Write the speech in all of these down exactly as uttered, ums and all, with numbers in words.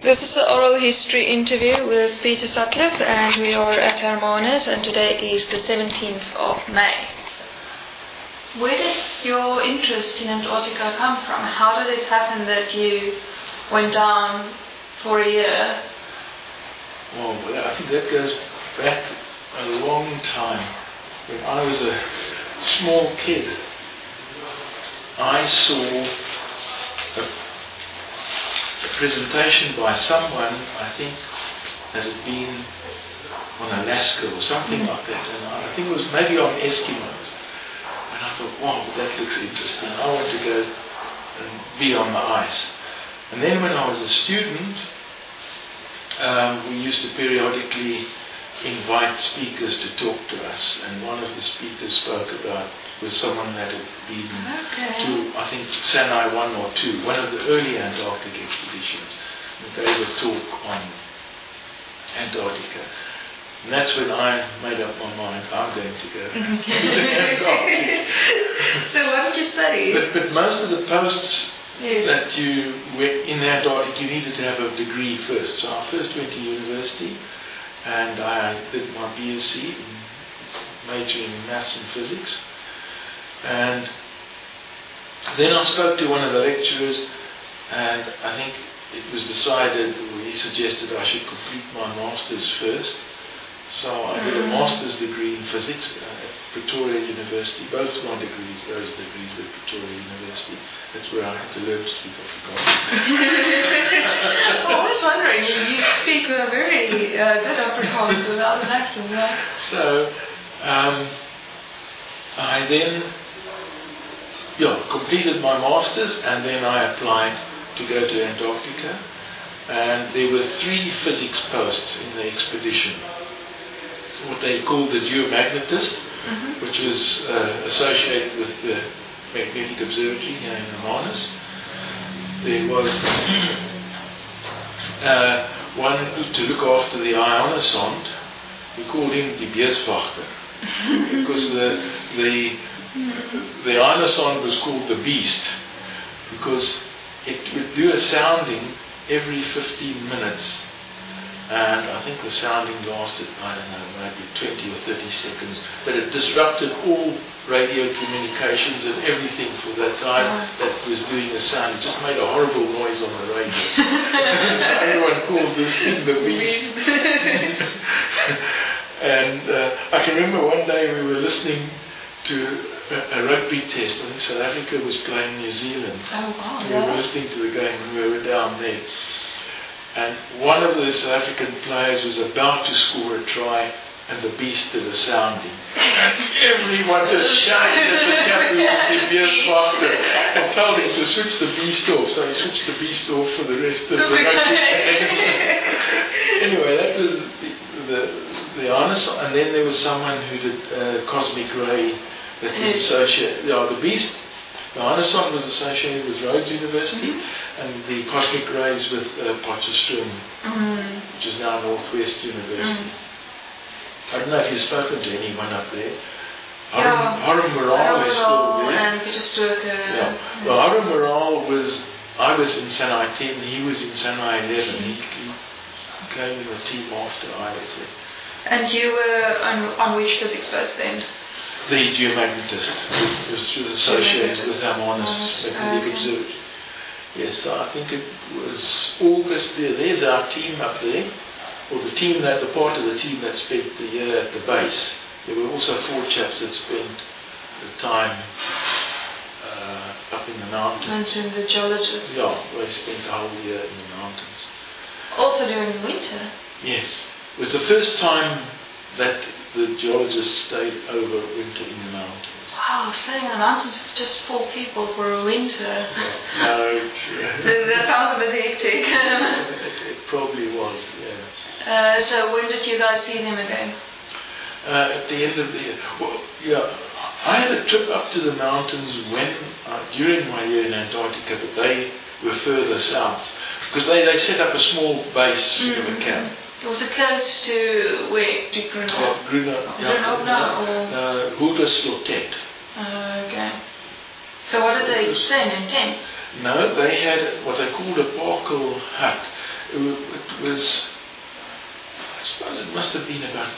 This is the oral history interview with Peter Sutcliffe, and we are at Hermanus, and today is the seventeenth of May. Where did your interest in Antarctica come from? How did it happen that you went down for a year? Oh, well, I think that goes back a long time. When I was a small kid, I saw a A presentation by someone, I think, that had been on Alaska or something mm. like that, and I think it was maybe on Eskimos. And I thought, wow, that looks interesting. I want to go and be on the ice. And then when I was a student, um, we used to periodically invite speakers to talk to us, and one of the speakers spoke about was someone that had been okay. to, I think, Sanai one or two, one of the early Antarctic expeditions, and gave a talk on Antarctica. And that's when I made up my mind, I'm going to go to Antarctica. So what did you study? But, but most of the posts yes. that you were in Antarctica, you needed to have a degree first. So I first went to university, and I did my B S c, majoring in maths and physics. And then I spoke to one of the lecturers, and I think it was decided, or he suggested I should complete my master's first. So I did a master's degree in physics at Pretoria University. Both my degrees, those degrees were at Pretoria University. That's where I had to learn to speak Afrikaans. I was wondering, you, you speak a very uh, good Afrikaans without an accent, yeah? So um, I then yeah, completed my master's, and then I applied to go to Antarctica. And there were three physics posts in the expedition. What they called the geomagnetist, mm-hmm. which was uh, associated with the Magnetic Observatory here in Hermanus. There was uh, one to look after the ionosonde. We called him the Beeswachter, because the the the ionosonde was called the Beast, because it would do a sounding every fifteen minutes. And I think the sounding lasted, I don't know, maybe twenty or thirty seconds. But it disrupted all radio communications and everything for that time that was doing the sound. It just made a horrible noise on the radio. Everyone called this thing the Beast. And uh, I can remember one day we were listening to a, a rugby test. I think South Africa was playing New Zealand. Oh, wow. So we were listening to the game and we were down there. And one of the South African players was about to score a try, and the Beast did a sounding. And everyone just shouted at the chap who was the Beeswachter and told him to switch the Beast off. So he switched the Beast off for the rest of the rugby game. Anyway, that was the, the, the honest. And then there was someone who did uh, cosmic ray that was associated. Yeah, the Beast. The ionosonde was associated with Rhodes University, mm-hmm. and the cosmic rays with uh, Potchefstroom, mm-hmm. which is now Northwest University. Mm-hmm. I don't know if you've spoken to anyone up there. Yeah. Harem Moral is still there. And Peter Stroker. Yeah. Mm-hmm. Well, Harem Moral was, I was in Sanai ten, he was in Sanai eleven. He, he came in the team after I was there. And you were on, on which physics post then? The geomagnetist, which was associated with Hermanus Magnetic Observatory. Yes, so I think it was August there. There's our team up there, or the team that, the part of the team that spent the year at the base. There were also four chaps that spent the time uh, up in the mountains. Mentioned the geologists. Yeah, they spent the whole year in the mountains. Also during the winter? Yes. It was the first time that the geologists stayed over winter in the mountains. Wow, staying in the mountains with just four people for a winter. Yeah. No, it, uh, that sounds a bit hectic. it, it probably was, yeah. Uh, so when did you guys see them again? Uh, at the end of the year. Well, yeah, I had a trip up to the mountains when uh, during my year in Antarctica, but they were further south because they, they set up a small base mm-hmm. of a camp. Was it close to where? To Grenoble? Yeah, Grenoble. Grenoble Yeah, or? Uh, Hoederslottet. Uh, okay. So what did they stay in, in tents? No, they had what they called a parkel hut. it, wa- it was, I suppose it must have been about,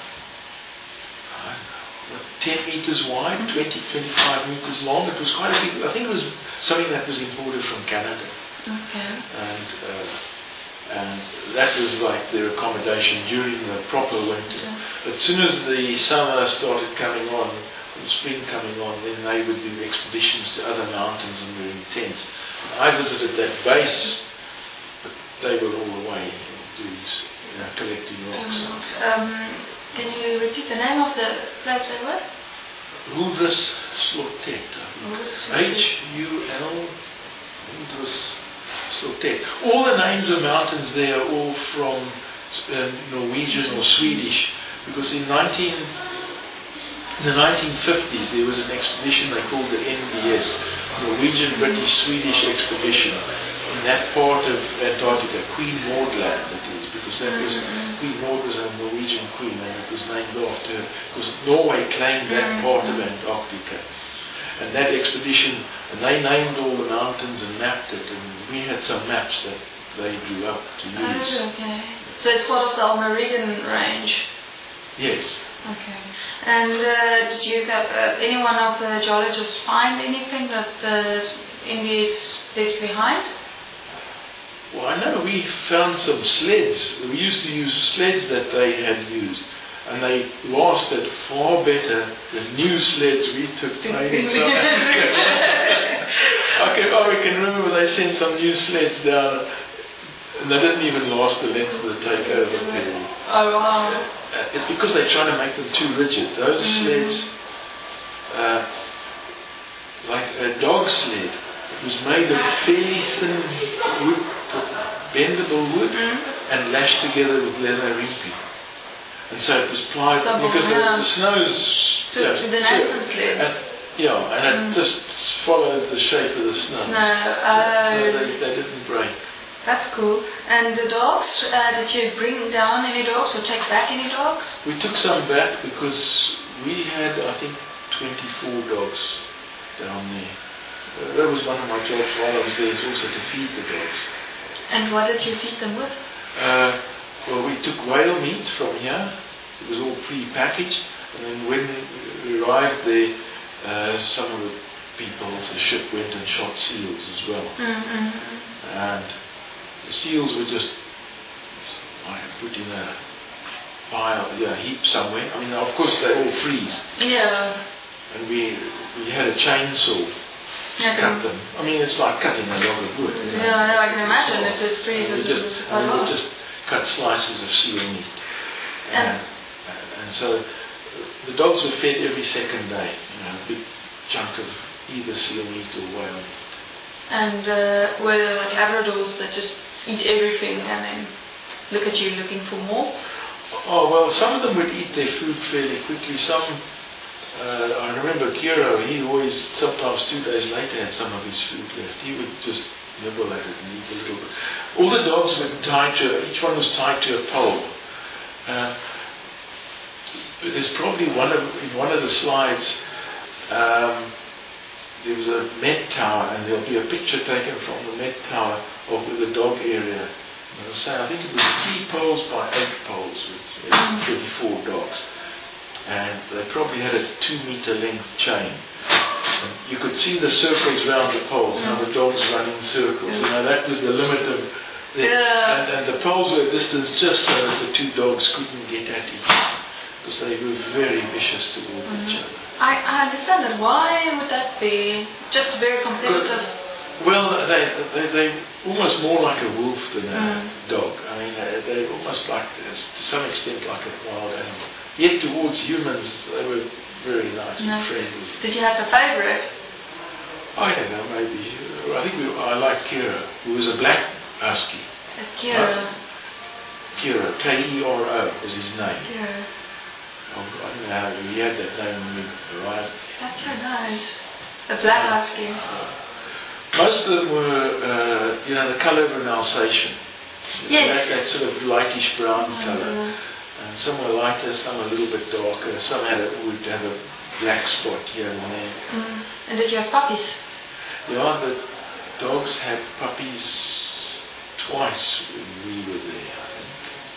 I don't know, what, ten meters wide, twenty, twenty-five meters long. It was quite a big, I think it was something that was imported from Canada. Okay. And, uh, and that was like their accommodation during the proper winter. Yeah. But as soon as the summer started coming on, the spring coming on, then they would do expeditions to other mountains and were intense. I visited that base, but they were all away doing, you know, collecting rocks. Um, can you repeat the name of the place they were? Huldres Slotet, H U L Huldres Slotet. All the names of mountains there are all from uh, Norwegian or Swedish, because in nineteen in the nineteen fifties there was an expedition they called the N B S, Norwegian British Swedish expedition, in that part of Antarctica, Queen Maud Land it is, because that was Queen Maud was a Norwegian queen and it was named after her, because Norway claimed that part of Antarctica. And that expedition, and they named all the mountains and mapped it, and we had some maps that they drew up to use. Oh, okay. So it's part of the Almerigan range? Yes. Okay. And uh, did you have uh, any one of the geologists find anything that the Indians left behind? Well, I know we found some sleds. We used to use sleds that they had used, and they lasted far better than new sleds we took made in South Africa. I can, oh, I can remember they sent some new sleds down, and they didn't even last the length of the takeover period. Oh, wow. Uh, it's because they're trying to make them too rigid. Those mm. sleds, uh, like a dog sled, it was made of fairly thin wood, bendable wood, mm. and lashed together with leather rimping. And so it was plied, so because yeah. the, the snow's... So yeah, the Nathan sled? And, yeah, and mm. it just followed the shape of the snow. No, uh, so they, they didn't break. That's cool. And the dogs, uh, did you bring down any dogs or take back any dogs? We took some back because we had, I think, twenty-four dogs down there. Uh, that was one of my jobs while I was there, is also to feed the dogs. And what did you feed them with? Uh, well, we took whale meat from here. It was all pre-packaged. And then when we arrived there, uh, some of the people off the ship went and shot seals as well. Mm-hmm. And the seals were just like put in a pile, yeah, heap somewhere. I mean, of course they all freeze. Yeah. And we we had a chainsaw to yeah, cut them. I mean, it's like cutting a log of wood. You know? Yeah, I can imagine if it freezes. And we just, and we would just cut slices of seal meat. And, and, and so the dogs were fed every second day. You know, a big chunk of either seal meat or whale meat. And uh, were there like Labradors that just eat everything and then look at you looking for more? Oh, well, some of them would eat their food fairly quickly. Some, uh, I remember Kiro, he always, sometimes two days later, had some of his food left. He would just nibble at it and eat a little bit. All the dogs were tied to, each one was tied to a pole. Uh, there's probably one of, in one of the slides, um, there was a Met Tower, and there'll be a picture taken from the Met Tower of the dog area. And I'll say, I think it was three poles by eight poles with twenty-four dogs. And they probably had a two meter length chain. And you could see the circles around the poles, now the dogs running circles. You know, that was the limit of the, yeah. and, and the poles were distanced just so that the two dogs couldn't get at each other, because they were very vicious towards mm-hmm. each other. I, I understand that. Why would that be? Just very competitive? Well, they, they, they're almost more like a wolf than a mm. dog. I mean, they, they're almost like, to some extent, like a wild animal. Yet towards humans, they were very nice no. and friendly. Did you have a favourite? I don't know, maybe. I think we, I liked Kira, who was a black husky. A Kira? Right? Kira, K E R O was his name. Kira. I don't know how he had that name when we arrived. That's so nice. A black husky. Uh, most of them were, uh, you know, the colour of an Alsatian. Yes. That, that sort of lightish brown oh, colour. Yeah. And some were lighter, some were a little bit darker. Some had a, would have a black spot here and there. Mm. And did you have puppies? Yeah, the dogs had puppies twice when we were there, I think.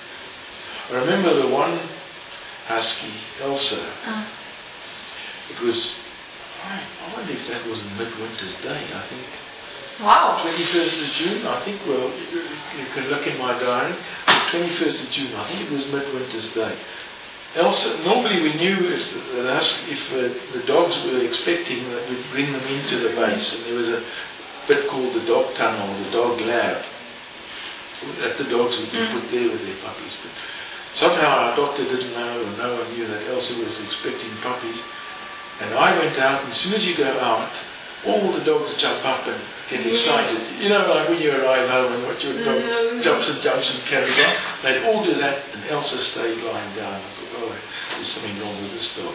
I remember the one husky, Elsa. Uh. It was, I, I wonder if that was Midwinter's Day, I think. Wow. twenty-first of June, I think, well, you, you can look in my diary. twenty-first of June, I think it was Midwinter's Day. Elsa, normally we knew if the, the, if uh, the dogs were expecting that we'd bring them into the base, and there was a bit called the dog tunnel, the dog lab, that the dogs would be mm. put there with their puppies. But somehow our doctor didn't know, or no one knew that Elsa was expecting puppies. And I went out, and as soon as you go out, all the dogs jump up and get excited. You know, like when you arrive home and watch your dog mm-hmm. jumps and jumps and carries on. They'd all do that, and Elsa stayed lying down. I thought, oh, there's something wrong with this dog.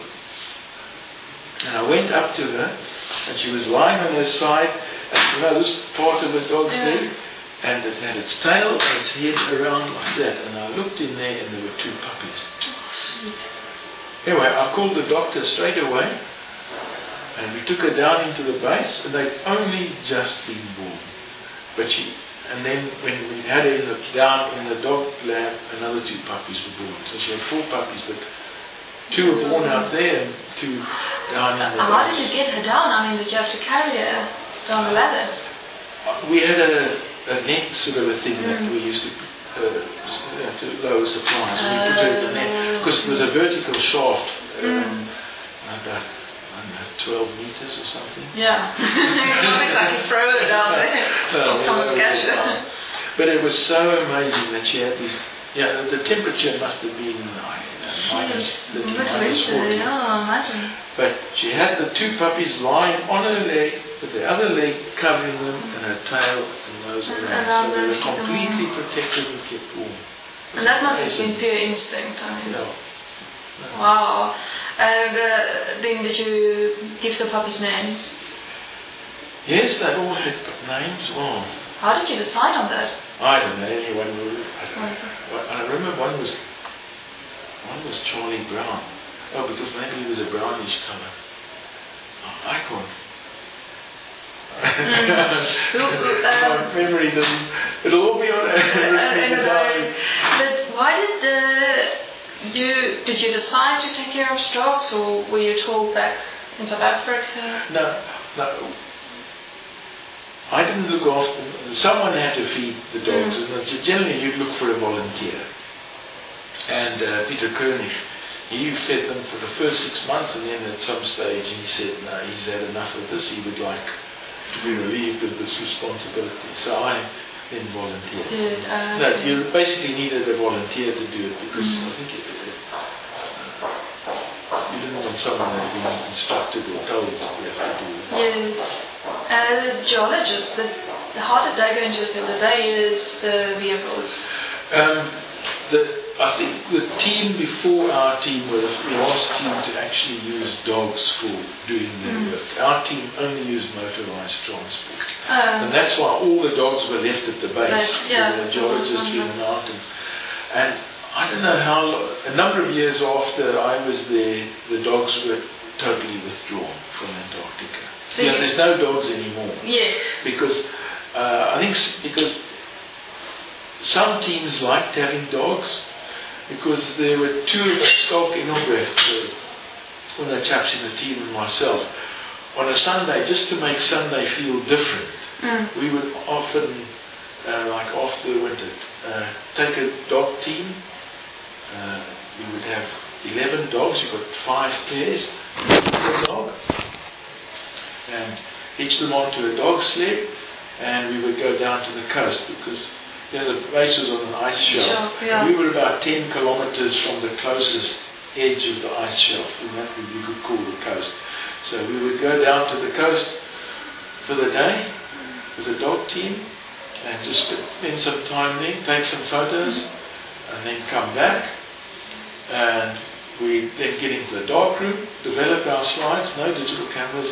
And I went up to her, and she was lying on her side, and you know, this part of the dog's yeah. leg, and it had its tail and its head around like that. And I looked in there, and there were two puppies. Oh, sweet. Anyway, I called the doctor straight away. And we took her down into the base, and they'd only just been born. But she, and then when we had her in the, down in the dog lab, another two puppies were born. So she had four puppies, but two were born out there and two down in the uh, How base. did you get her down? I mean, did you have to carry her down the ladder? Uh, we had a, a net sort of a thing mm. that we used to uh, to lower supplies. Uh, we put her in the net, because it was a vertical shaft, um, mm. about twelve meters or something. Yeah. It's not exactly throw it down there. No, someone catch it. But it was so amazing that she had these. Yeah, the temperature must have been uh, minus thirty, minus forty. Yeah, imagine. But she had the two puppies lying on her leg, with the other leg covering them, and her tail and nose and around. So they were completely protected and kept warm. And that must have been pure instinct. I mean. Yeah. Wow. And uh, then did you give the puppies names? Yes, they all had names. Wow. How did you decide on that? I don't know. Anyone will. I, don't know. I remember one was one was Charlie Brown. Oh, because maybe he was a brownish colour. Oh, Icon. Mm. Who, who, um, My memory doesn't. It'll all be on. uh, but why did the You did you decide to take care of dogs, or were you told back in South Africa? No, no. I didn't look after them. Someone had to feed the dogs, mm. and generally you'd look for a volunteer. And uh, Peter Koenig, he fed them for the first six months, and then at some stage he said, no, he's had enough of this. He would like to be relieved of this responsibility. So I then volunteered. Did, uh, no, you basically needed a volunteer to do it, because mm. I think it, it, uh, you didn't want someone that had been instructed or told that you have to do it. Yeah. Uh, the geologists, the, the how did they go into the field? They use the vehicles? Um, the, I think the team before our team were the last team to actually use dogs for doing their mm. work. Our team only used motorised transport. Um, and that's why all the dogs were left at the base, yeah, the geologists in the mountains. And I don't know how long, a number of years after I was there, the dogs were totally withdrawn from Antarctica. So yeah, there's no dogs anymore. Yes. Because uh, I think s- because some teams liked having dogs, because there were two of us, Schalk Engelbrecht, uh, one of the chaps in the team, and myself. On a Sunday, just to make Sunday feel different, mm. we would often, uh, like after the winter, uh, take a dog team. Uh, we would have eleven dogs. You've got five pairs per dog, and hitch them onto a dog sled, and we would go down to the coast, because you know, the base was on an ice shelf. Sure, yeah. We were about ten kilometres from the closest edge of the ice shelf, and that we could call the coast. So we would go down to the coast for the day as a dog team, and just spend some time there, take some photos, mm-hmm. and then come back. And we then get into the dark room, develop our slides, no digital cameras.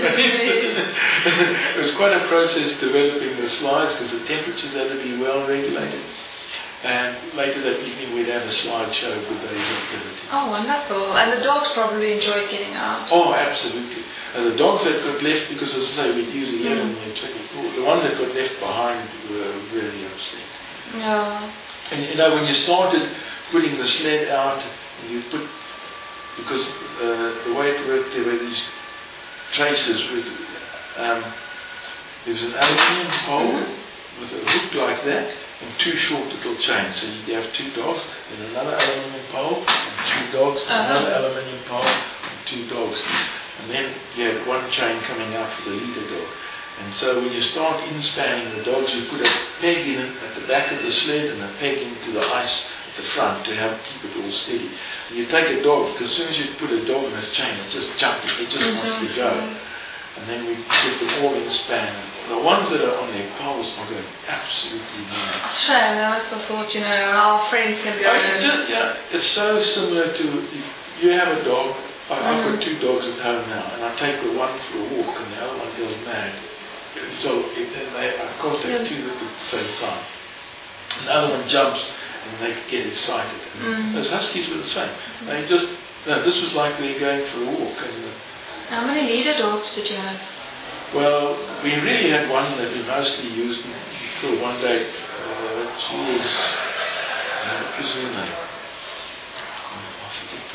It was quite a process developing the slides, because the temperatures had to be well regulated. And later that evening we'd have a slideshow of the day's activities. Oh, wonderful. And the dogs probably enjoyed getting out. Oh, absolutely. And the dogs that got left, because as I say, we'd use eleven mm. and twenty-four, the ones that got left behind were really upset. Yeah. And you know, when you started putting the sled out, and you put, because uh, the way it worked, there were these traces with, um, there was an aluminium pole mm-hmm. with a hook like that, and two short little chains. So you have two dogs, and another aluminium pole, and two dogs, and uh-huh. another aluminium pole, and two dogs. And then you had one chain coming out for the leader dog. And so when you start inspanning the dogs, you put a peg in it at the back of the sled and a peg into the ice at the front to help keep it all steady. And you take a dog, because as soon as you put a dog in its chain, it's just jumping, it just mm-hmm. wants to go. And then we get them all inspan. The ones that are on their poles are going absolutely mad. Shame, I also thought, you know, our friends can be on it. Just, yeah, it's so similar to, you, you have a dog, I, mm. I've got two dogs at home now, and I take the one for a walk and the other one goes mad. So it, and they, I've got to take two at the same time. And the other one jumps and they get excited. And mm. those huskies were the same. Mm. They just, no, this was like they're going for a walk. And, uh, how many leader dogs did you have? Well, we really had one that we mostly used for one day. Uh, she was, uh, what was her name? I forget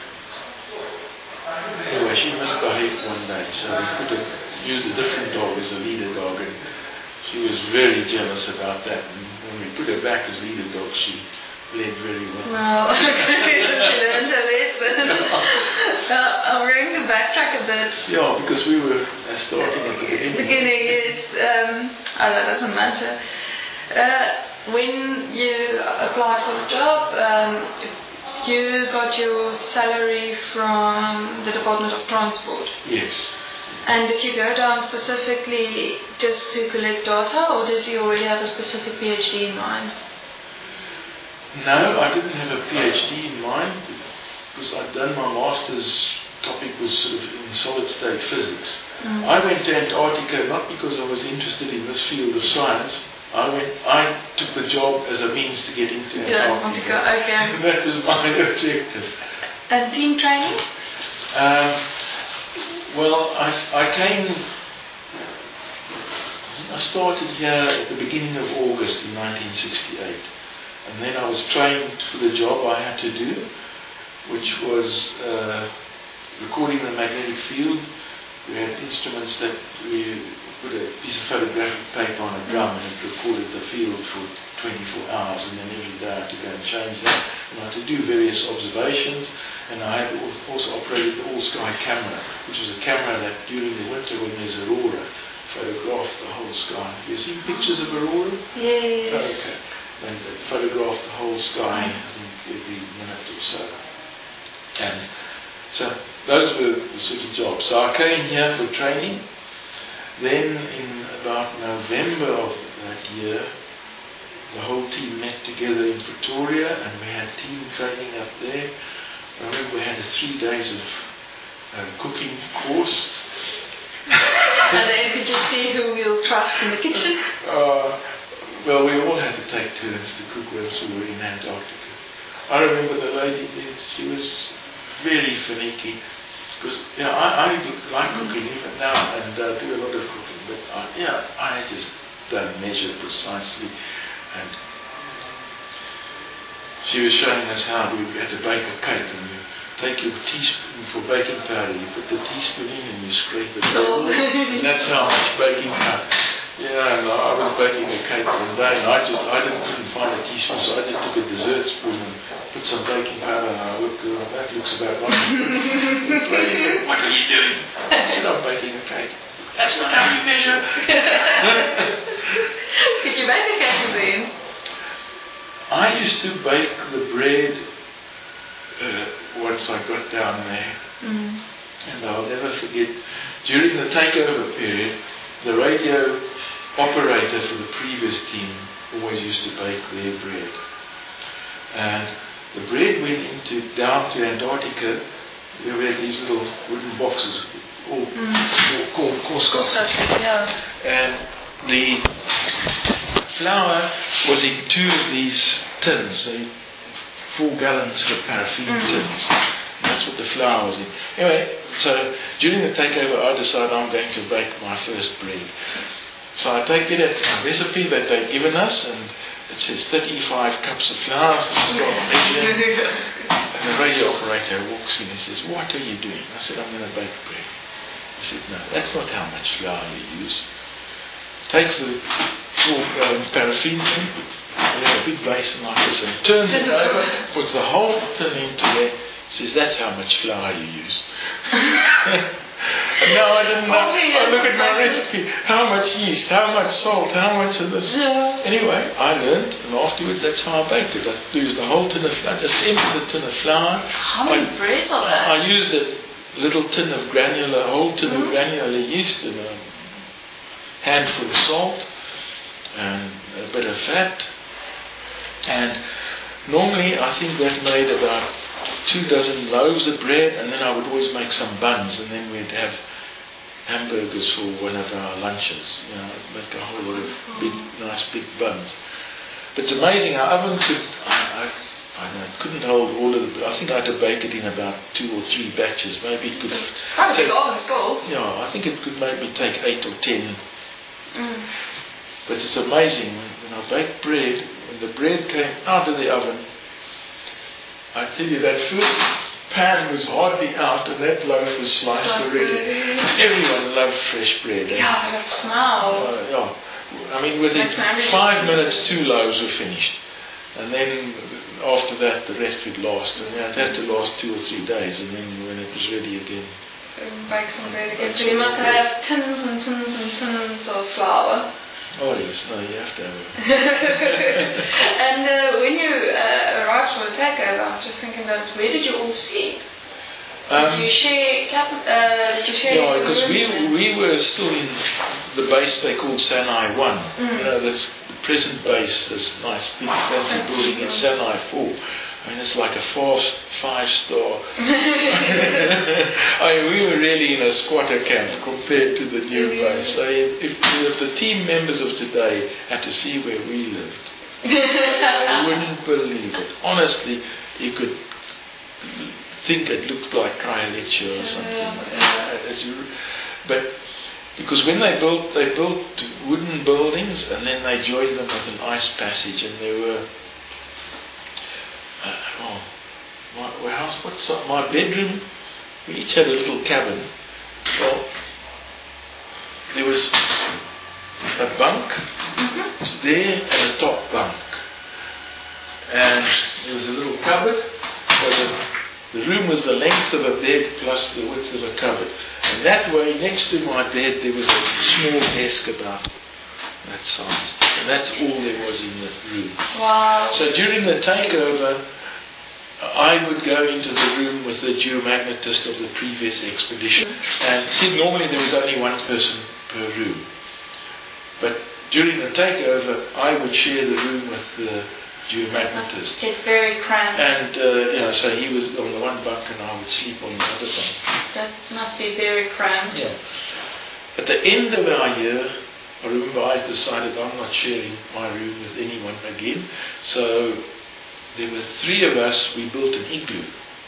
what her name. Anyway, she misbehaved one day, so we put a, used a different dog as a leader dog, and she was very jealous about that. And when we put her back as leader dog, she led very well. Well, she learned a lesson. uh, I'm going to backtrack a bit. Yeah, because we were starting at the beginning. Beginning is, um, oh, that doesn't matter. Uh, when you applied for the job, um, you got your salary from the Department of Transport. Yes. And did you go down specifically just to collect data, or did you already have a specific PhD in mind? No, I didn't have a PhD in mind, because I'd done my master's topic was sort of in solid state physics. Mm. I went to Antarctica not because I was interested in this field of science. I went. I took the job as a means to get into Antarctica. Yeah, okay. That was my objective. And team training? Um, well, I, I came. I started here at the beginning of August in nineteen sixty-eight. And then I was trained for the job I had to do, which was uh, recording the magnetic field. We had instruments that we put a piece of photographic paper on a drum and it recorded the field for twenty-four hours, and then every day I had to go and change that. And I had to do various observations, and I had also operated the all-sky camera, which was a camera that during the winter when there's aurora, photographed the whole sky. Have you seen pictures of aurora? Yes. Okay. And photographed the whole sky, I think, every minute or so. And so those were the sort of jobs. So I came here for training. Then in about November of that year, the whole team met together in Pretoria and we had team training up there. I remember we had a three days of uh, cooking course. And then could you see who you'll trust in the kitchen? Uh, Well, we all had to take turns to cook once we were in Antarctica. I remember the lady, she was very finicky. Because, yeah, I, I like cooking even now and uh, do a lot of cooking. But, uh, yeah, I just don't measure precisely. And she was showing us how we had to bake a cake. And you take your teaspoon for baking powder, you put the teaspoon in and you scrape it over. And that's how much baking powder. Yeah, and I was baking a cake one day, and I just I didn't couldn't find a teaspoon, so I just took a dessert spoon and put some baking powder, and I looked, uh, that looks about right. This lady said, "What are you doing?" I said, "I'm baking a cake." That's not how you measure. Could you bake a cake then? I used to bake the bread uh, once I got down there, mm. and I'll never forget during the takeover period. The radio operator for the previous team always used to bake their bread. And the bread went into down to Antarctica. We had these little wooden boxes, all mm. called course yeah. And the flour was in two of these tins, so four gallon sort of paraffin mm. tins. That's what the flour was in. Anyway, so during the takeover, I decided I'm going to bake my first bread. So I take it at a recipe that they'd given us, and it says thirty-five cups of flour. So I start measuring. And the radio operator walks in and says, what are you doing? I said, I'm going to bake bread. He said, no, that's not how much flour you use. Takes the um, paraffin tin, a big basin like this, and turns it over, puts the whole tin into there, says, that's how much flour you use. And now I didn't know. I look at my recipe. How much yeast, how much salt, how much of this. Yeah. Anyway, I learned, and afterwards that's how I baked it. I used the whole tin of flour, just empty the tin of flour. How many I, breads are that? I used a little tin of granular, a whole tin mm-hmm. of granular yeast and a handful of salt and a bit of fat. And normally I think that made about two dozen loaves of bread, and then I would always make some buns, and then we'd have hamburgers for one of our lunches. You know, make a whole lot of big, nice big buns. But it's amazing, our oven could, I, I, I don't know, couldn't hold all of the, I think I had to bake it in about two or three batches. Maybe it could That's take, a big oven full. Yeah, I think it could maybe take eight or ten. Mm. But it's amazing, when I baked bread, when the bread came out of the oven, I tell you, that first pan was hardly out and that loaf was sliced already. Everyone loved fresh bread. Yeah, that smell. Uh, yeah. I mean, within five minutes, two loaves were finished. And then after that, the rest would last. And it had to last two or three days. And then when it was ready again. Bake some bread again. So you must have tins and tins and tins of flour. Oh yes, no, you have to have it. And uh, when you uh, arrived for the takeover, I'm just thinking about where did you all sleep? Um, did you share? Cap- uh, did you share? Yeah, because we we were still in the base they called Sanai One. Mm. You know, this the present base, this nice big fancy building in Sanai Four. I mean, it's like a four, five star. I mean, we were really in a squatter camp compared to the new base. So if, if the team members of today had to see where we lived, they wouldn't believe it. Honestly, you could think it looked like Khayelitsha or something. But because when they built, they built wooden buildings and then they joined them with an ice passage, and there were. Uh, oh, my, my house, what's up? My bedroom, we each had a little cabin. Well, there was a bunk mm-hmm. there and a top bunk. And there was a little cupboard. So the, the room was the length of a bed plus the width of a cupboard. And that way, next to my bed, there was a small desk about that size. And that's all there was in the room. Wow. So during the takeover, I would go into the room with the geomagnetist of the previous expedition. And see, normally there was only one person per room. But during the takeover, I would share the room with the geomagnetist. It's very cramped. And, uh, you know, so he was on the one bunk and I would sleep on the other bunk. That must be very cramped. Yeah. At the end of our year, I remember I decided I'm not sharing my room with anyone again. So there were three of us, we built an igloo.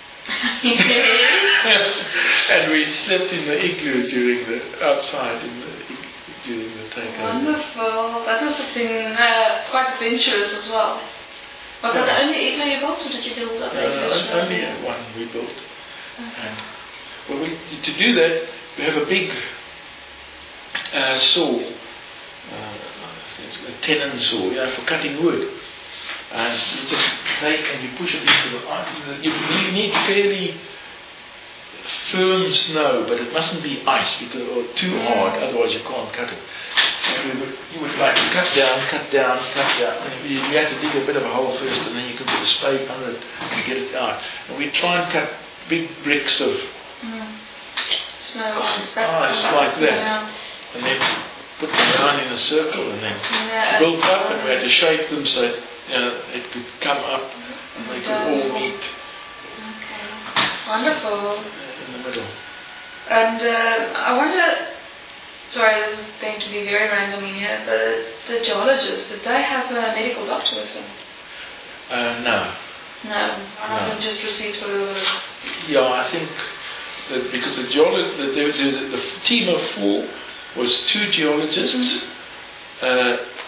And we slept in the igloo during the, outside in the, during the takeover. Wonderful. That must have been uh, quite adventurous as well. Was yeah. that the only igloo you built, or did you build other igloos? Uh, only uh, one we built. Okay. And, well, we, to do that, we have a big uh, saw. Uh, a tenon saw, you know, for cutting wood. And you just take and you push it into the ice. You, you need fairly firm snow, but it mustn't be ice because or too hard, otherwise you can't cut it. And we would, you would like cut down, cut down, cut down. And you, you have to dig a bit of a hole first, and then you can put a spade under it and get it out. And we try and cut big bricks of mm. snow ice like that, yeah. And then put them down in a circle and then yeah. built up, and we had to shape them so you know, it could come up and they could all meet. Okay, wonderful. In the middle. And uh, I wonder, sorry, this is going to be very random in here, but the geologists, did they have a medical doctor with them? Uh, no. No, I no. haven't just received for the... Yeah, I think that because the geologist, the, the, the team of four was two geologists, uh,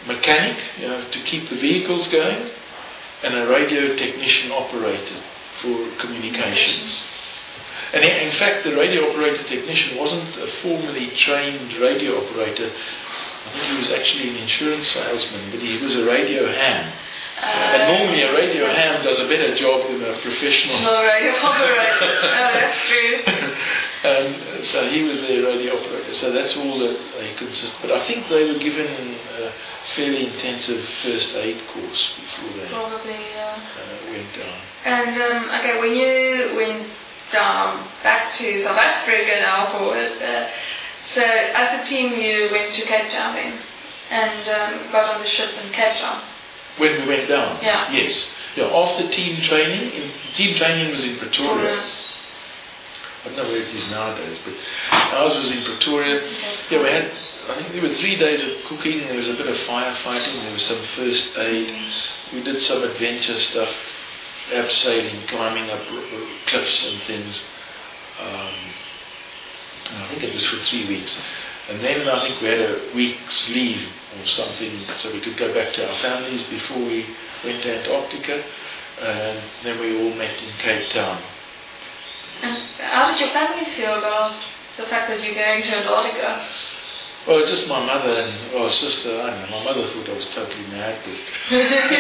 mechanic, you know, to keep the vehicles going, and a radio technician operator for communications. And in fact, the radio operator technician wasn't a formally trained radio operator. I think he was actually an insurance salesman, but he was a radio ham. Uh, and normally a radio ham does a better job than a professional. No, radio operator. Oh, that's true. And so he was their radio operator. So that's all that they consist. But I think they were given a fairly intensive first aid course before they Probably, yeah. uh, went down. And um, okay, when you went down back to South Africa now for it, uh, so as a team you went to Cape Town then, and um, got on the ship in Cape Town. When we went down? Yeah. Yes. Yeah, after team training, in, team training was in Pretoria. Mm-hmm. I don't know where it is nowadays, but ours was in Pretoria. Yeah, we had, I think there were three days of cooking, there was a bit of firefighting, there was some first aid. Mm-hmm. We did some adventure stuff, abseiling, climbing up cliffs and things. Um, and I think it was for three weeks. And then I think we had a week's leave or something, so we could go back to our families before we went to Antarctica. And then we all met in Cape Town. And how did your family feel about the fact that you're going to Antarctica? Well, just my mother and well, sister. I don't know. My mother thought I was totally mad, but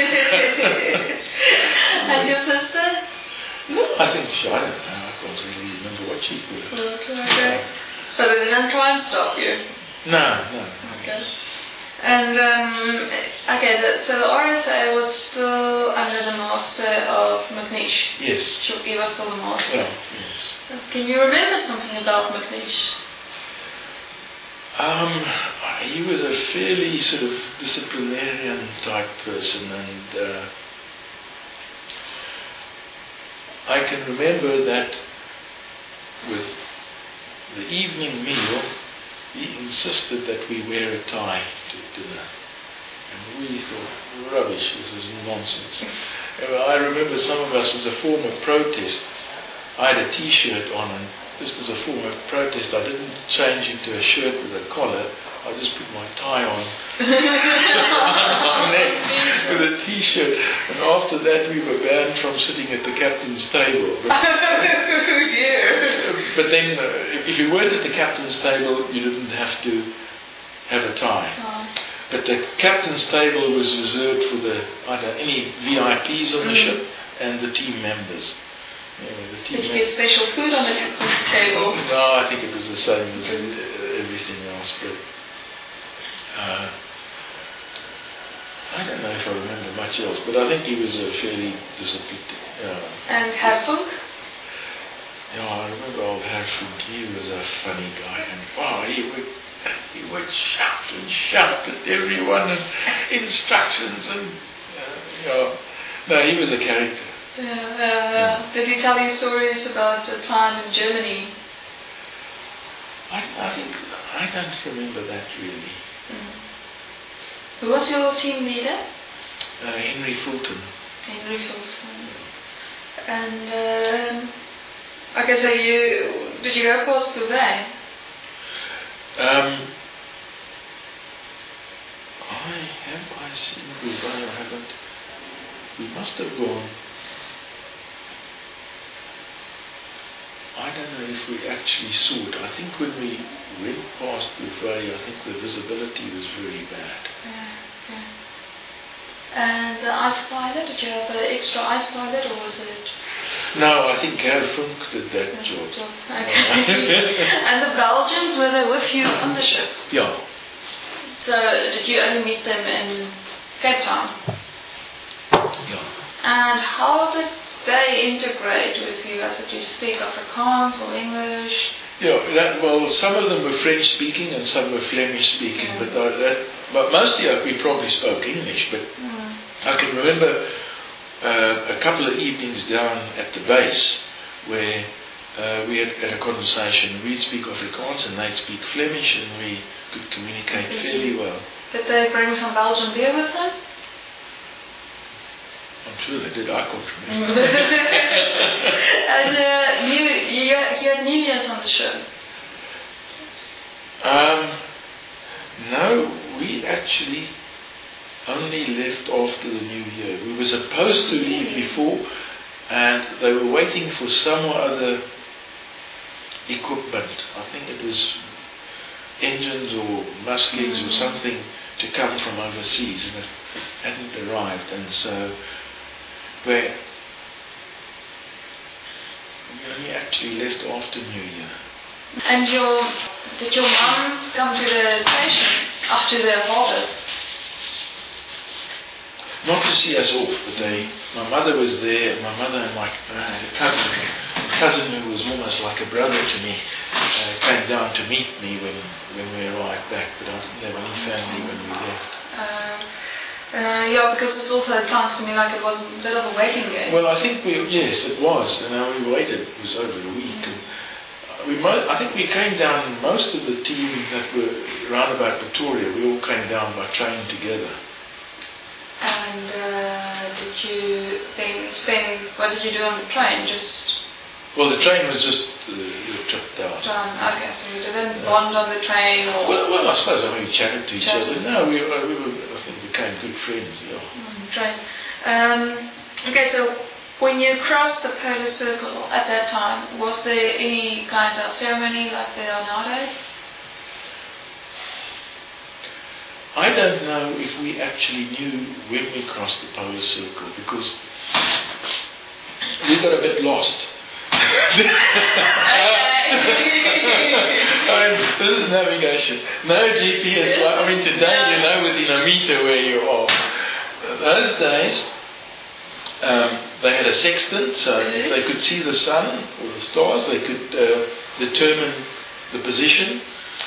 and your sister? No, I think she. I don't know. I can't really remember what she thought. Okay. So they didn't try and stop you? No, no. Okay. And um, okay, the, so the R S A was still under the master of McNeish. Yes. He was still the master. Yeah, yes. Can you remember something about McNeish? Um, he was a fairly sort of disciplinarian type person, and uh, I can remember that with the evening meal, he insisted that we wear a tie to dinner. And we thought, rubbish, this is nonsense. I remember some of us, as a form of protest, I had a t-shirt on, and just as a form of protest, I didn't change into a shirt with a collar. I just put my tie on my neck with a t-shirt. And after that, we were banned from sitting at the captain's table. But, oh dear. But then, uh, if you weren't at the captain's table, you didn't have to have a tie. Oh. But the captain's table was reserved for the I don't know, any V I Ps on the mm. ship and the team members. Yeah, the team Did you get special food on the captain's table? No, I think it was the same as everything else. But uh, I don't know if I remember much else. But I think he was a fairly disciplined. Uh, and Herfunk? Yeah, I remember old Herfunk. He was a funny guy, and wow, he would he would shout and shout at everyone and instructions and uh, you know. No, he was a character. Yeah, uh, yeah. Did he tell you stories about a time in Germany? I, I think I don't remember that really. Mm. Who was your team leader? Uh, Henry Fulton. Henry Fulton. And um, okay, so you did you go past Bouvet? Um, I have I seen Bouvet? I haven't. We must have gone. I don't know if we actually saw it. I think when we went past Bouvet, I think the visibility was very bad. Yeah, yeah. And the ice pilot, did you have an extra ice pilot, or was it? No, I think Herfunk did that That's job. job. Okay. And the Belgians, were they with you on the ship? Yeah. So did you only meet them in Cape Town? Yeah. And how did they integrate with you? As did you speak Afrikaans or English? Yeah, that, well, some of them were French speaking and some were Flemish speaking, mm. but uh, that, but mostly uh, we probably spoke English. But mm. I can remember uh, a couple of evenings down at the base where uh, we had, had a conversation. We'd speak Afrikaans and they'd speak Flemish, and we could communicate mm-hmm. fairly well. Did they bring some Belgian beer with them? I'm sure they did. I can't remember. And uh, you, you, you had Nubians on the show? Um, no, we actually only left after the New Year. We were supposed to leave before, and they were waiting for some other equipment. I think it was engines or muskets or something to come from overseas, and it hadn't arrived, and so we we only actually left after New Year. And your did your mum come to the station after the harvest? Not to see us off, but they, my mother was there, my mother and my uh, cousin, a cousin who was almost like a brother to me, uh, came down to meet me when, when we arrived back, but I didn't have any family when we left. Uh, uh, yeah, because it also sounds to me like it was a bit of a waiting game. Well, I think we, yes, it was, and uh, we waited, it was over a week. And we mo- I think we came down, most of the team that were around about Pretoria, we all came down by train together. And uh, did you then spend, what did you do on the train? Just... Well, the train was just uh, the trip down. down. Okay, so you didn't yeah. bond on the train or... Well, well I suppose I mean, we chatted to each chatted. other. No, we, uh, we were, I think we became good friends, yeah. On the train. Um, okay, so when you crossed the polar circle at that time, was there any kind of ceremony like there are nowadays? I don't know if we actually knew when we crossed the polar circle, because we got a bit lost. I mean, this is navigation. No G P S. I mean, today you know within a meter where you are. Those days, um, they had a sextant, so if they could see the sun or the stars, they could uh, determine the position.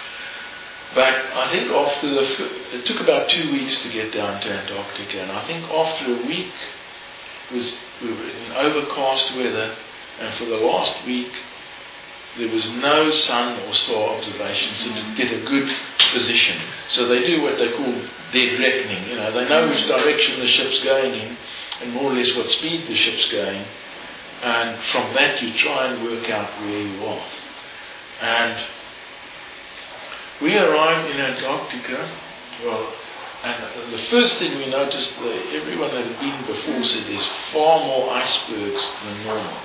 But I think after the, f- it took about two weeks to get down to Antarctica, and I think after a week, it was, we were in overcast weather, and for the last week, there was no sun or star observation, so to get a good position. So they do what they call dead reckoning. You know, they know which direction the ship's going in, and more or less what speed the ship's going, and from that you try and work out where you are. And we arrived in Antarctica, well, and the first thing we noticed, that everyone that had been before said there's far more icebergs than normal.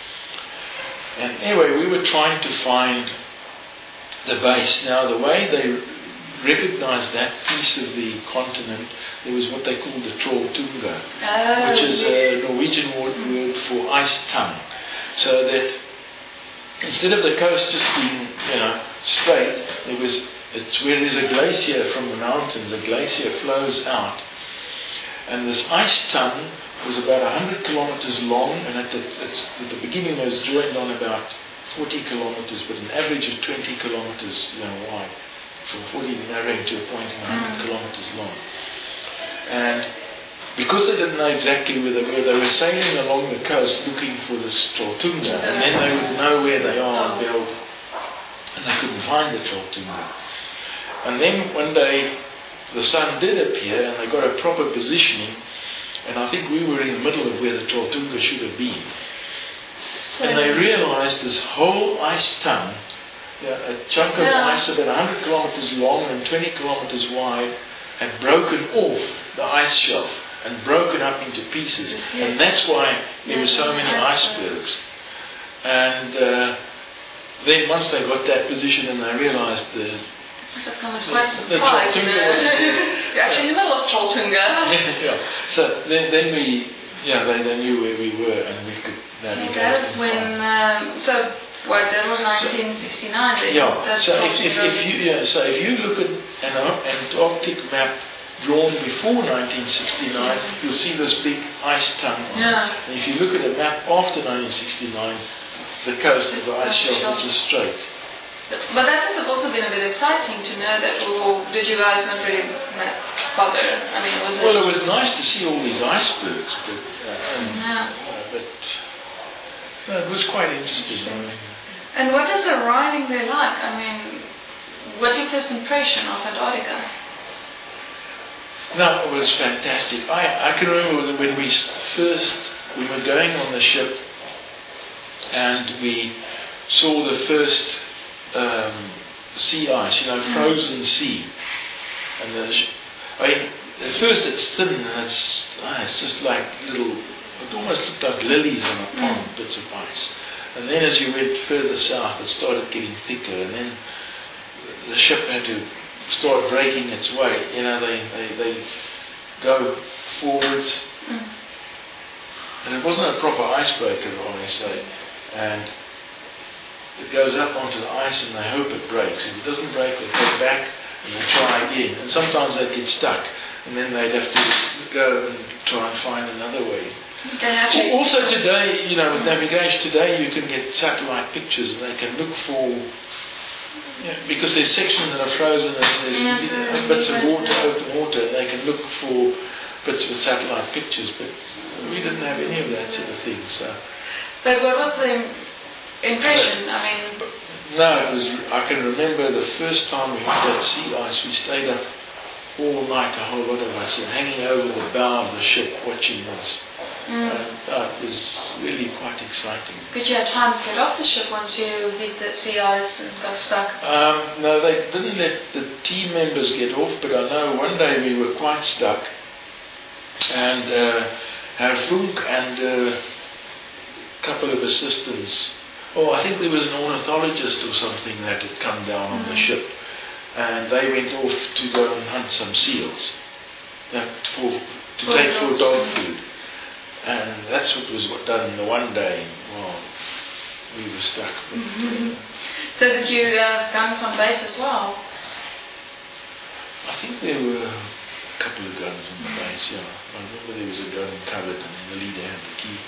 And anyway, we were trying to find the base. Now, the way they recognized that piece of the continent, there was what they called the Trolltunga, oh, which is a Norwegian word for ice tongue. So that instead of the coast just being, you know, straight, there was, it's where there's a glacier from the mountains, a glacier flows out. And this ice tongue was about one hundred kilometers long, and at the, it's, at the beginning it was joined on about forty kilometers, but an average of twenty kilometers, you know, wide, from forty narrowing to a point one hundred kilometers long. And because they didn't know exactly where they were, they were sailing along the coast looking for this Trolltunga, and then they would know where they are and be able, and they couldn't find the Trolltunga. And then one day the sun did appear, and they got a proper positioning, and I think we were in the middle of where the Trolltunga should have been. And they realized this whole ice tongue, yeah, a chunk of yeah. ice about one hundred kilometers long and twenty kilometers wide, had broken off the ice shelf and broken up into pieces. Yes. And that's why there yes. were so many icebergs. And uh, then once they got that position and they realized the So it comes quite surprised. You're actually in the middle of Trolltunga. yeah, yeah. So then, then we, yeah, they, they knew where we were and we could navigate. So that was when, um, so what, that was nineteen sixty-nine. So, yeah, so if, if, if you, yeah, so if you look at an Antarctic map drawn before nineteen sixty-nine, mm-hmm. you'll see this big ice tongue on yeah. it. And if you look at a map after nineteen sixty-nine, the coast of the ice shelf is just straight. But that must have also been a bit exciting to know that, or did you guys not really bother? I mean, was it... Well, it was nice to see all these icebergs, but, uh, um, yeah. uh, but no, it was quite interesting. And what is arriving there like? I mean, what's your first impression of Antarctica? No, it was fantastic. I, I can remember when we first, we were going on the ship and we saw the first um, sea ice, you know, frozen sea. And the, I mean, at first it's thin and it's, ah, it's just like little, it almost looked like lilies on a pond, mm. bits of ice. And then as you went further south, it started getting thicker, and then the ship had to start breaking its way. You know, they, they, they go forwards, mm. and it wasn't a proper icebreaker, I say, and it goes up onto the ice and they hope it breaks. If it doesn't break, they go back and they try again. And sometimes they'd get stuck, and then they'd have to go and try and find another way. Also today, you know, with navigation today, you can get satellite pictures and they can look for, you know, because there's sections that are frozen and there's yes, bits of water, open water, and they can look for bits with satellite pictures, but we didn't have any of that sort of thing. So. But what was the impression? I mean, but, no, it was. I can remember the first time we had that sea ice. We stayed up all night, a whole lot of us, and hanging over the bow of the ship, watching this. Mm. Uh, oh, it was really quite exciting. Did you have time to get off the ship once you hit the sea ice and got stuck? Um, no, they didn't let the team members get off, but I know one day we were quite stuck, and uh, Herr Funk and a uh, couple of assistants, oh, I think there was an ornithologist or something that had come down on mm. the ship, and they went off to go and hunt some seals, uh, for, to for take for dog food. And that's what was done the one day while we were stuck. But, mm-hmm. uh, so did you uh, guns on base as well? I think there were a couple of guns on the base, yeah. I remember there was a gun covered and the leader had the key.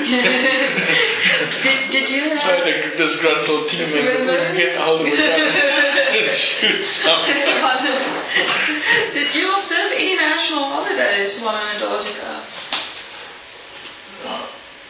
did, did you have... So the disgruntled team member couldn't get hold of a gun and shoot something. Did you observe any national holidays while in Antarctica? No.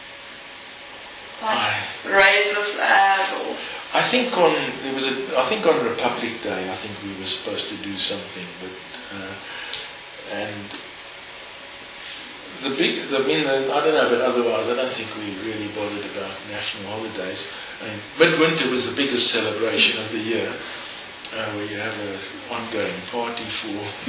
Like raise the flag or... I think on there was a I think on Republic Day I think we were supposed to do something, but uh, and the big the, I mean the, I don't know, but otherwise I don't think we really bothered about national holidays. I mean, midwinter was the biggest celebration of the year. Uh, where you have an ongoing party for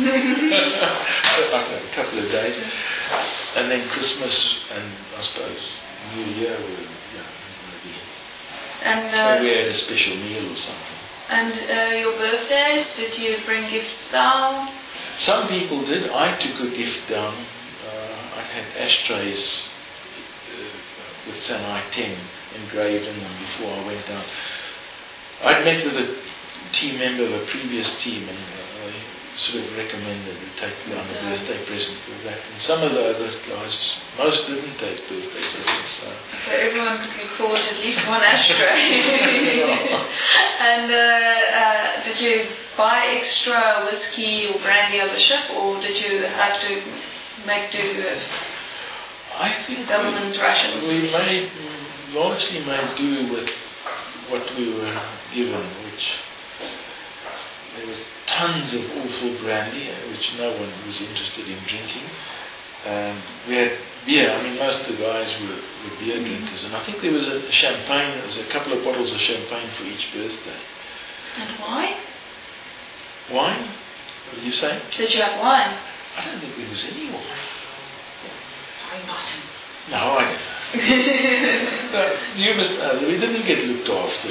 a couple of days, and then Christmas and I suppose New Year were, yeah, maybe. And uh, we had a special meal or something. And uh, your birthdays, did you bring gifts down? Some people did. I took a gift down. Uh, I had ashtrays uh, with Sanai ten engraved in them before I went down. I'd met with a team member of a previous team, and uh, I sort of recommended we take down a birthday present with that. And some of the other guys, most didn't take birthday presents. So, so everyone could look forward to at least one ashtray. And uh, uh, did you buy extra whiskey or brandy on the ship, or did you have to make do with I think government we, rations? We made, largely made do with what we were given, which there was tons of awful brandy, which no one was interested in drinking. And we had beer. I mean, most of the guys were, were beer drinkers. And I think there was a champagne, there was a couple of bottles of champagne for each birthday. And wine? Wine? What did you say? Did you have wine? I don't think there was any wine. Why not? No, I don't know. No, you must know, we didn't get looked after.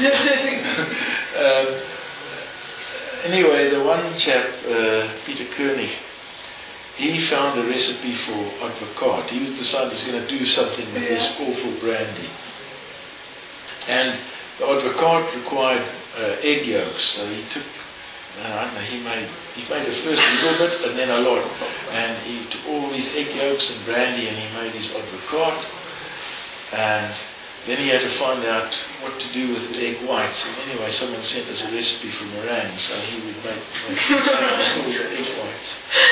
um, Anyway, the one chap, uh, Peter Koenig, he found a recipe for advocaat. He was decided he was going to do something with yeah. this awful brandy. And the advocaat required uh, egg yolks, so he took, uh, I don't know, he made, he made a first little bit and then a lot. And he took all these egg yolks and brandy and he made his advocaat. And then he had to find out what to do with the egg whites. And anyway, someone sent us a recipe for meringue, so he would make, make all the egg whites.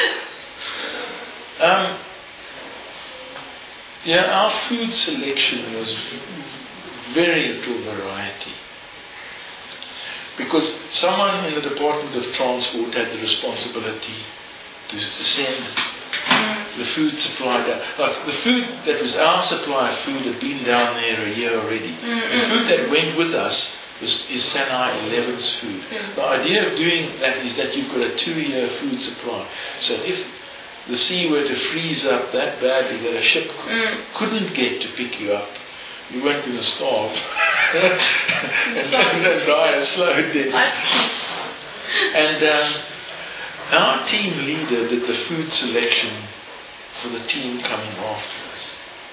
Um, yeah, our food selection was very little variety. Because someone in the Department of Transport had the responsibility to send the food supply down. Like the food that was our supply of food had been down there a year already. Mm-hmm. The food that went with us was, is Sanai eleven's food. Mm-hmm. The idea of doing that is that you've got a two-year food supply. So if the sea were to freeze up that badly that a ship Mm. couldn't get to pick you up, you weren't going to starve and, and die a slow death. And um, our team leader did the food selection for the team coming after us.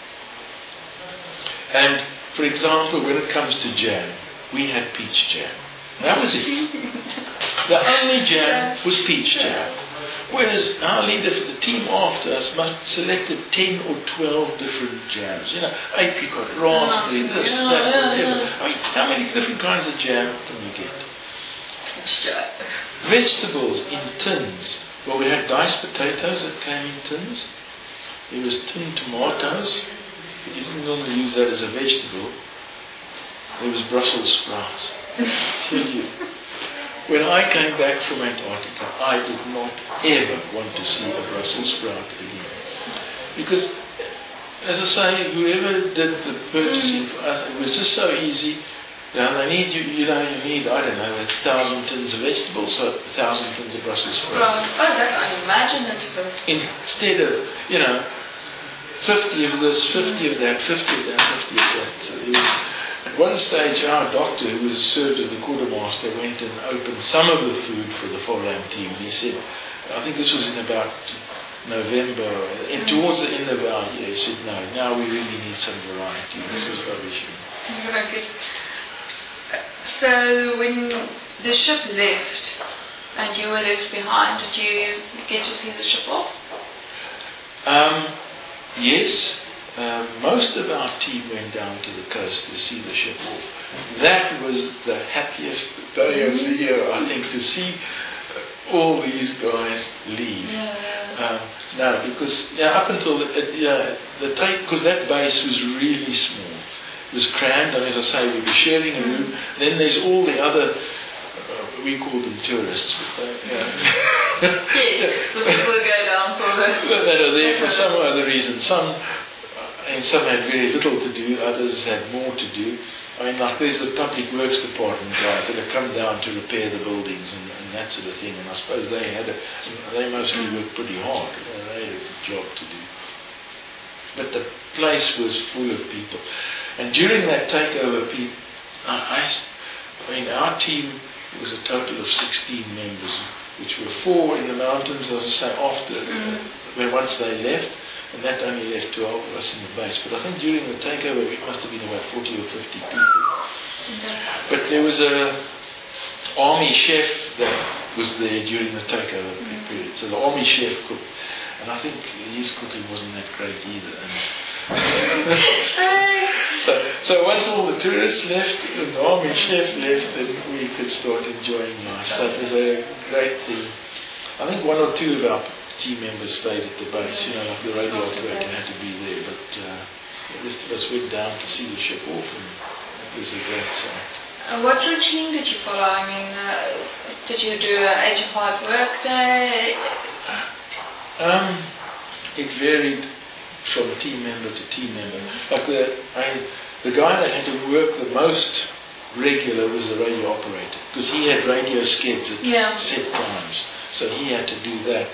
And for example, when it comes to jam, we had peach jam. That was it. The only jam was peach jam. Whereas our leader for the team after us must have selected ten or twelve different jams. You know, apricot, raspberry, this, Yeah, that, yeah, whatever. yeah. I mean, how many different kinds of jam can you get? Sure. Vegetables in tins. Well, we had diced potatoes that came in tins. There was tinned tomatoes. We didn't normally use that as a vegetable. There was Brussels sprouts. I tell you, when I came back from Antarctica, I did not ever want to see a Brussels sprout again. Because, as I say, whoever did the purchasing for us, it was just so easy. Now they need you, you know, you need, I don't know, a thousand tins of vegetables, so a thousand tins of Brussels sprouts. Oh, that's unimaginative. Instead of, you know, fifty of this, fifty of that, fifty of that, fifty of that. So there was, at one stage, our doctor, who was served as the quartermaster, went and opened some of the food for the foreign team. And he said, I think this was in about November, and towards the end of our year, he said, no, now we really need some variety. This is rubbish. Very good. So when the ship left and you were left behind, did you get to see the ship off? Um, yes. Um, most of our team went down to the coast to see the ship off. That was the happiest day of the year, I think, to see all these guys leave. Yeah. Um, no, because yeah, up until the, uh, yeah, the take, because that base was really small. It was crammed, and as I say, we were sharing a room. Then there's all the other, uh, we call them tourists, but, uh, yeah. Yes, the people who go down for the... that are there for some other reason. Some, and some had very little to do, others had more to do. I mean, like there's the public works department guys that have come down to repair the buildings and, and that sort of thing, and I suppose they had a, they mostly worked pretty hard. You know, they had a job to do. But the place was full of people. And during that takeover, people, I, I, I mean, our team was a total of sixteen members, which were four in the mountains, as I say, after, mm. when once they left, and that only left twelve of us in the base. But I think during the takeover, it must have been about forty or fifty people. Mm-hmm. But there was a army chef that was there during the takeover mm-hmm. period. So the army chef cooked, and I think his cooking wasn't that great either. And so, so once all the tourists left and the army chef left, then we could start enjoying life. So it was a great thing. I think one or two of our team members stayed at the base, you know, like the radio operator had to be there, but uh, the rest of us went down to see the ship off, and it was a great sight. Uh, what routine did you follow? I mean, uh, did you do an eight to five work day? Um, it varied from team member to team member. Like the, I, the guy that had to work the most regular was the radio operator, because he had radio skids at yeah. set times, so he had to do that.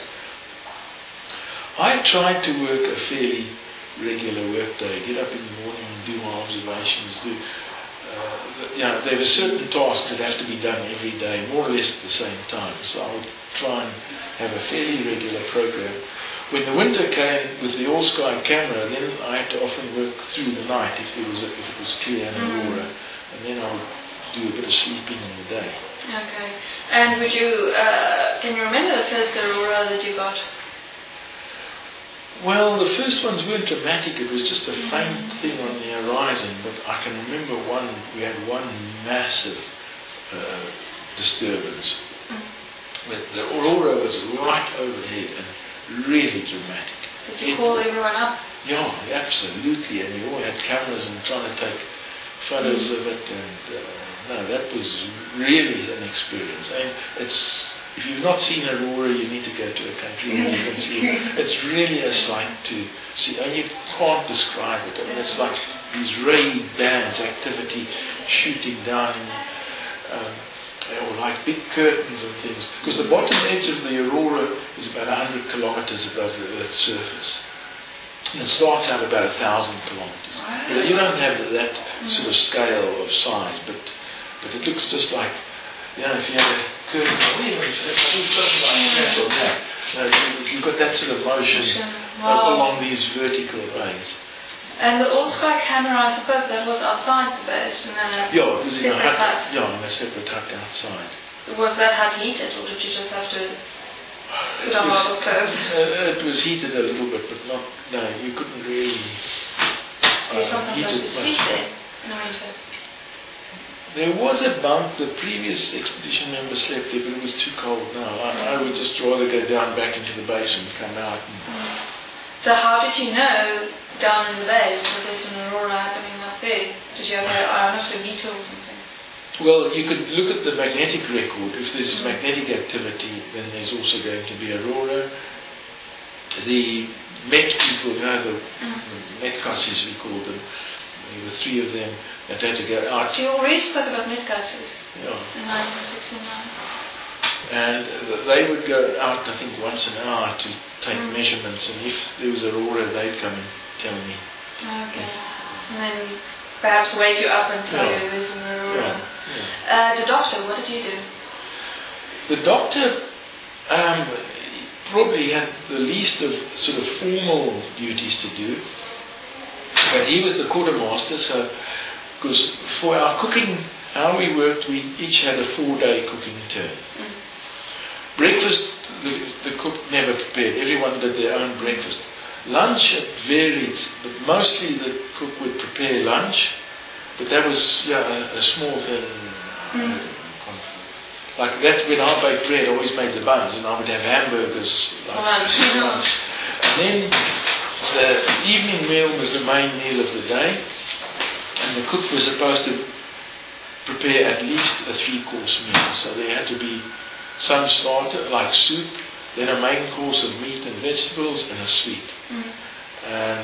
I tried to work a fairly regular work day, get up in the morning and do my observations, do Uh, you know, there were certain tasks that have to be done every day, more or less at the same time. So I would try and have a fairly regular program. When the winter came with the all-sky camera, then I had to often work through the night if it was if it was clear and aurora, and then I would do a bit of sleeping in the day. Okay. And would you? Uh, can you remember the first aurora that you got? Well, the first ones weren't dramatic. It was just a faint thing on the horizon. But I can remember one. We had one massive uh, disturbance. Mm. The aurora was right overhead and really dramatic. Did you it, call everyone up? Yeah, absolutely. And we all had cameras and trying to take photos mm. of it. And uh, no, that was really an experience. And it's. If you've not seen aurora, you need to go to a country where you can see it. It's really a sight to see. And you can't describe it. I mean, it's like these ray bands activity shooting down. And, um, or like big curtains and things. Because the bottom edge of the aurora is about one hundred kilometers above the Earth's surface. And it starts out about one thousand kilometers. Wow. You know, you don't have that sort of scale of size, but but it looks just like, you know, if you have a curtain, or even if you have something like that or that, you know, you, you've got that sort of motion wow. along these vertical rays. And the All Sky camera, I suppose that was outside the base, and then a Yeah, it was in a separate hut. hut. Yeah, in a separate hut outside. Was that hut heated, or did you just have to put on a It was- lot of clothes? Uh, it was heated a little bit, but not. No, you couldn't really. You uh, sometimes heat have it to much. sleep there in the winter. There was a bunk. The previous expedition member slept there, but it was too cold now. I, I would just rather go down back into the base and come out. And, Mm. So how did you know down in the base that there's an aurora happening up there? Did you have an ionosphere or something? well, you could look at the magnetic record. If there's Mm. magnetic activity, then there's also going to be aurora. The Met people, you know, the Mm. Metcassis we call them, there were three of them that had to go out. So you already spoke about Metcassis You know, in nineteen sixty-nine. and th- they would go out, I think, once an hour to take Mm. measurements, and if there was aurora, they'd come and tell me. Okay. And then perhaps wake you up and tell Yeah. you there's an Yeah, aurora. yeah. Uh, the doctor, what did he do? The doctor um, probably had the least of sort of formal duties to do, but he was the quartermaster, so, because for our cooking, how we worked, we each had a four-day cooking turn. Mm. Breakfast, the, the cook never prepared. Everyone did their own breakfast. Lunch, it varied, but mostly the cook would prepare lunch, but that was yeah, a, a small thing. Mm. Uh, like that's when I baked bread, I always made the buns, and I would have hamburgers. Like, Lunch. lunch. And then the evening meal was the main meal of the day, and the cook was supposed to prepare at least a three-course meal. So there had to be some starter, like soup, then a main course of meat and vegetables, and a sweet. Mm. And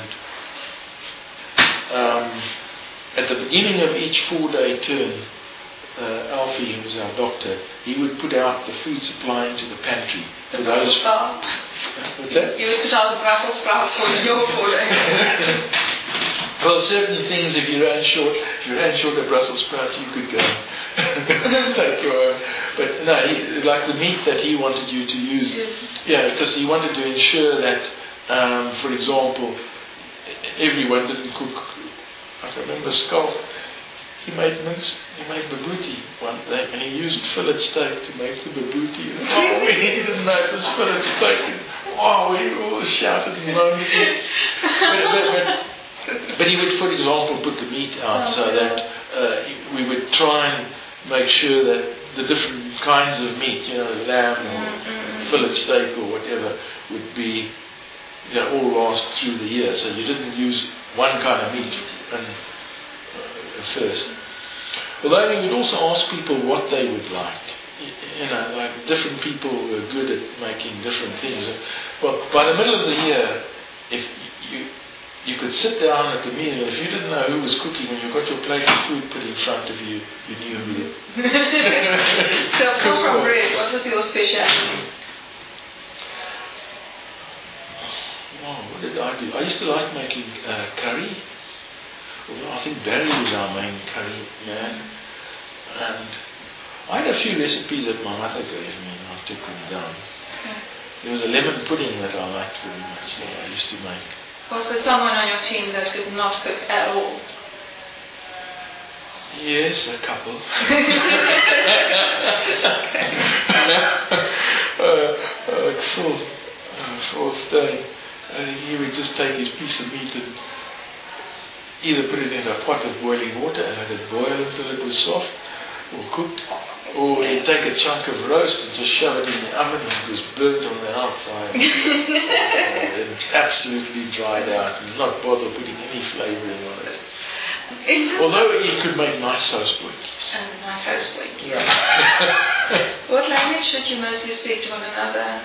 um, at the beginning of each four-day turn, uh, Alfie, who was our doctor, he would put out the food supply into the pantry. The for Brussels those. sprouts. What's that? You would put out the Brussels sprouts for your food. Well, certain things, if you ran short, if you ran short of Brussels sprouts, you could go and take your own. But no, he, like the meat that he wanted you to use, yeah, because he wanted to ensure that, um, for example, everyone didn't cook. I can remember Skull. He made mince, he made babuti one day, and he used fillet steak to make the babuti. And oh, we didn't know it was fillet steak. And, oh, we all shouted and moaned. But, but, but, but he would, for example, put the meat out so that uh, we would try and make sure that the different kinds of meat, you know, lamb or fillet steak or whatever, would be, you know, all last through the year. So you didn't use one kind of meat and first. Although we would also ask people what they would like. You know, like different people were good at making different things. Well, by the middle of the year, if you you could sit down at the meal, and if you didn't know who was cooking and you got your plate of food put in front of you, you knew who. So, apart from bread, what was your specialty? Oh, what did I do? I used to like making uh, curry. Well, I think Barry was our main curry man, and I had a few recipes that my mother gave me, and I took them down. Okay. There was a lemon pudding that I liked very much that I used to make. Was there someone on your team that could not cook at all? Yes, a couple. uh, uh, full, uh, fourth day, uh, he would just take his piece of meat and either put it in a pot of boiling water and let it boil until it was soft or cooked, or he'd take a chunk of roast and just shove it in the oven and it was burnt on the outside uh, and absolutely dried out and not bother putting any flavouring on it. Although he could make nice sauce boikies. And nice house boy. Yeah. What language did you mostly speak to one another?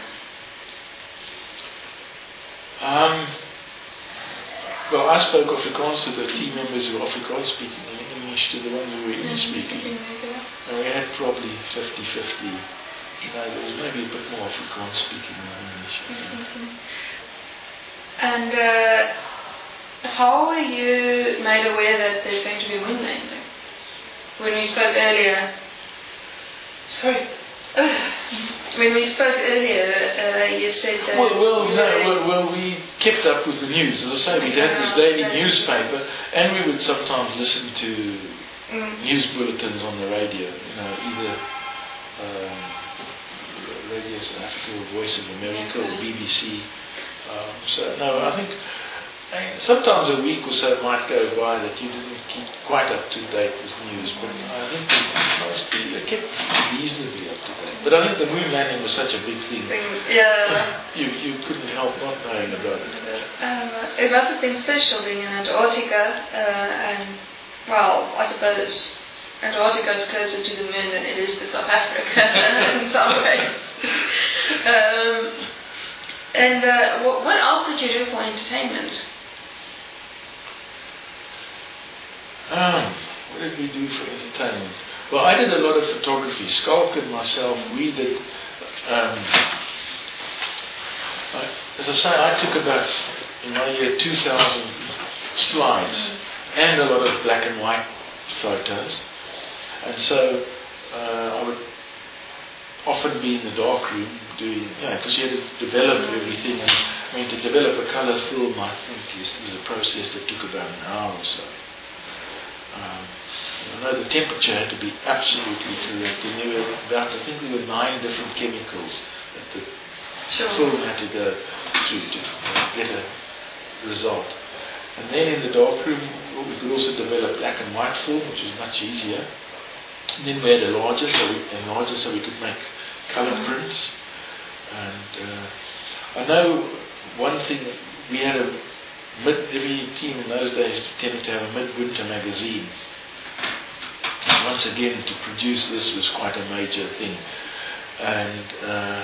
Um, well, I spoke Afrikaans to the team members who were Afrikaans speaking. English to the ones who were English speaking. And we had probably fifty-fifty. You know, there was maybe a bit more Afrikaans speaking than English. Mm-hmm. And uh, how were you made aware that there's going to be wind landing? When we spoke earlier. Sorry? When we spoke earlier, uh, you said that... Well, well no, well, well, we kept up with the news. As I say, we had this daily newspaper, and we would sometimes listen to mm. news bulletins on the radio, you know, either um, Radio South Africa or Voice of America or B B C. Um, so, no, I think I mean, sometimes a week or so might go by that you didn't keep quite up to date with news, but I think mostly you kept reasonably up to date. But I think the moon landing was such a big thing. Yeah. You you couldn't help not knowing about it. Um, it must have been special being in Antarctica, uh, and well, I suppose Antarctica is closer to the moon than it is to South Africa in some ways. Um, and uh, what, what else did you do for entertainment? Um, what did we do for entertainment? Well, I did a lot of photography. Skalk and myself, we did. Um, I, as I say, I took about in my year two thousand slides mm-hmm. and a lot of black and white photos, and so uh, I would often be in the dark room doing, you know, because you had to develop everything. And I mean, to develop a colour film, I think is, was a process that took about an hour or so. Um, I know the temperature had to be absolutely correct, and there were about, I think there were nine different chemicals that the sure. film had to go through to get a result. And then in the darkroom, we could also develop black and white film, which was much easier. And then we had a larger, so we, a larger, so we could make colour prints. And uh, I know one thing, we had a mid, every team in those days tended to have a midwinter magazine. And once again, to produce this was quite a major thing. And uh,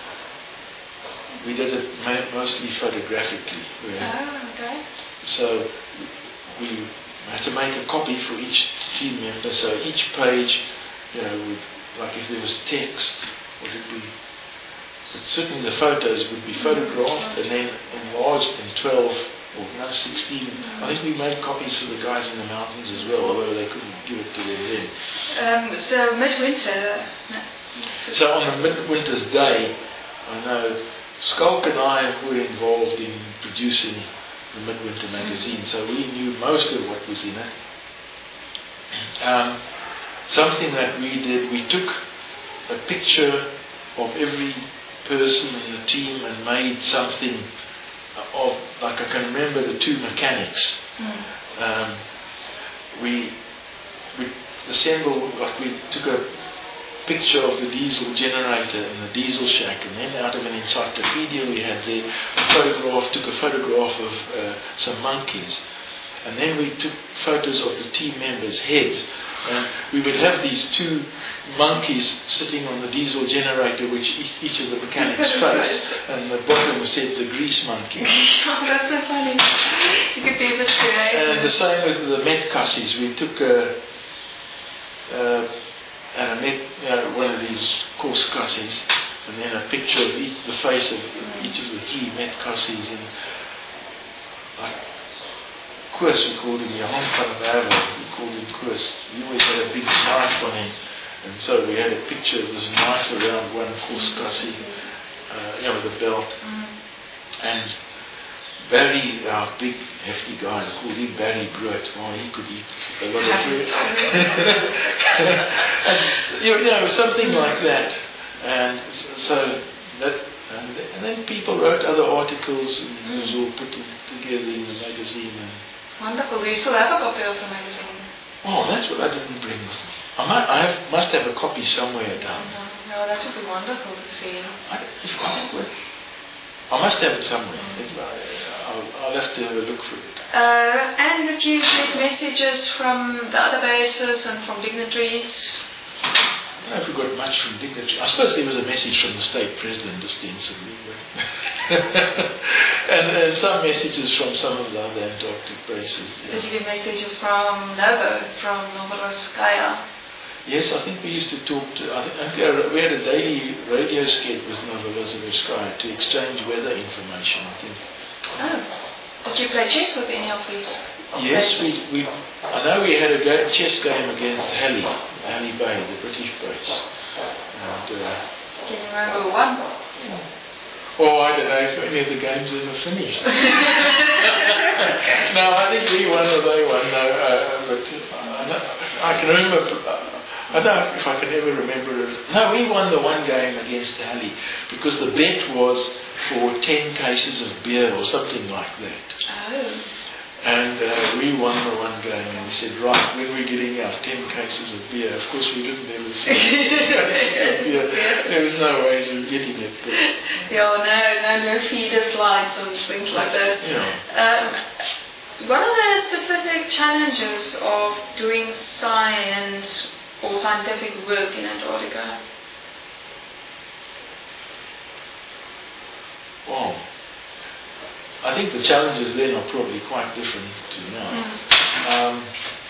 we did it mostly photographically. We had, oh, okay. So we had to make a copy for each team member. So each page, you know, would, like if there was text, would it be? But certainly the photos would be photographed and then enlarged in twelve or no sixteen. I think we made copies for the guys in the mountains as well, although they couldn't give it to them then. Um, so midwinter. So on the midwinter's day, I know Skalk and I were involved in producing the Midwinter magazine, so we knew most of what was in it. Um, something that we did, we took a picture of every person in the team and made something of, like I can remember the two mechanics. Mm. Um, we we assembled, like we took a picture of the diesel generator in the diesel shack, and then out of an encyclopedia we had there a photograph, took a photograph of uh, some monkeys, and then we took photos of the team members' heads, and we would have these two monkeys sitting on the diesel generator which each, each of the mechanics face, and the bottom was said the grease monkey. Oh, that's so funny. You could be a bit creative. And the same with the Met Cussies. We took a uh, and I met you know, one of these coarse cussies, and then a picture of each, the face of each of the three Met cussies, and like Koos, we called him Johan van der Merwe, we called him Koos. He always had a big knife on him, and so we had a picture of this knife around one coarse cussie, uh, you know, with a belt, and Barry, our big hefty guy, we called him Barry Brood. Well, he could eat a lot of bread. and, you know, something like that. And so that, and, and then people wrote other articles, and it was all put in, together in the magazine. And wonderful. Do you still have a copy of the magazine? Oh, that's what I didn't bring with me. I, might, I have, must have a copy somewhere down. No, no, that would be wonderful to see. I, if I, I must have it somewhere. Mm. I'll, I'll have to look for it. Uh, and did you get messages from the other bases and from dignitaries? I don't know if we got much from dignitary. I suppose there was a message from the state president ostensibly. and, and some messages from some of the other Antarctic bases. Yeah. Did you get messages from Novo, from Novorossiysk? Yes, I think we used to talk to, I think we had a daily radio skate with Novorossiysk to exchange weather information, I think. Oh. Did you play chess with any of these? Yes, we, we, I know we had a ga- chess game against Halley, Halley Bay, the British base. And, uh, Can you remember who won? Oh, I don't know if any of the games ever finished. No, I think we won or they won, no, uh, but I, know, I can remember, uh, I don't know if I can ever remember it. No, we won the one game against Halley because the bet was for ten cases of beer or something like that. Oh. And uh, we won the one game and he said, right, when we're getting our ten cases of beer, of course we didn't ever see cases of beer. There was no ways of getting it. But yeah, no, no, no feeder flights and things like that. Yeah. Um, what are the specific challenges of doing science or scientific work in Antarctica? Wow. I think the challenges then are probably quite different to now. Mm. Um,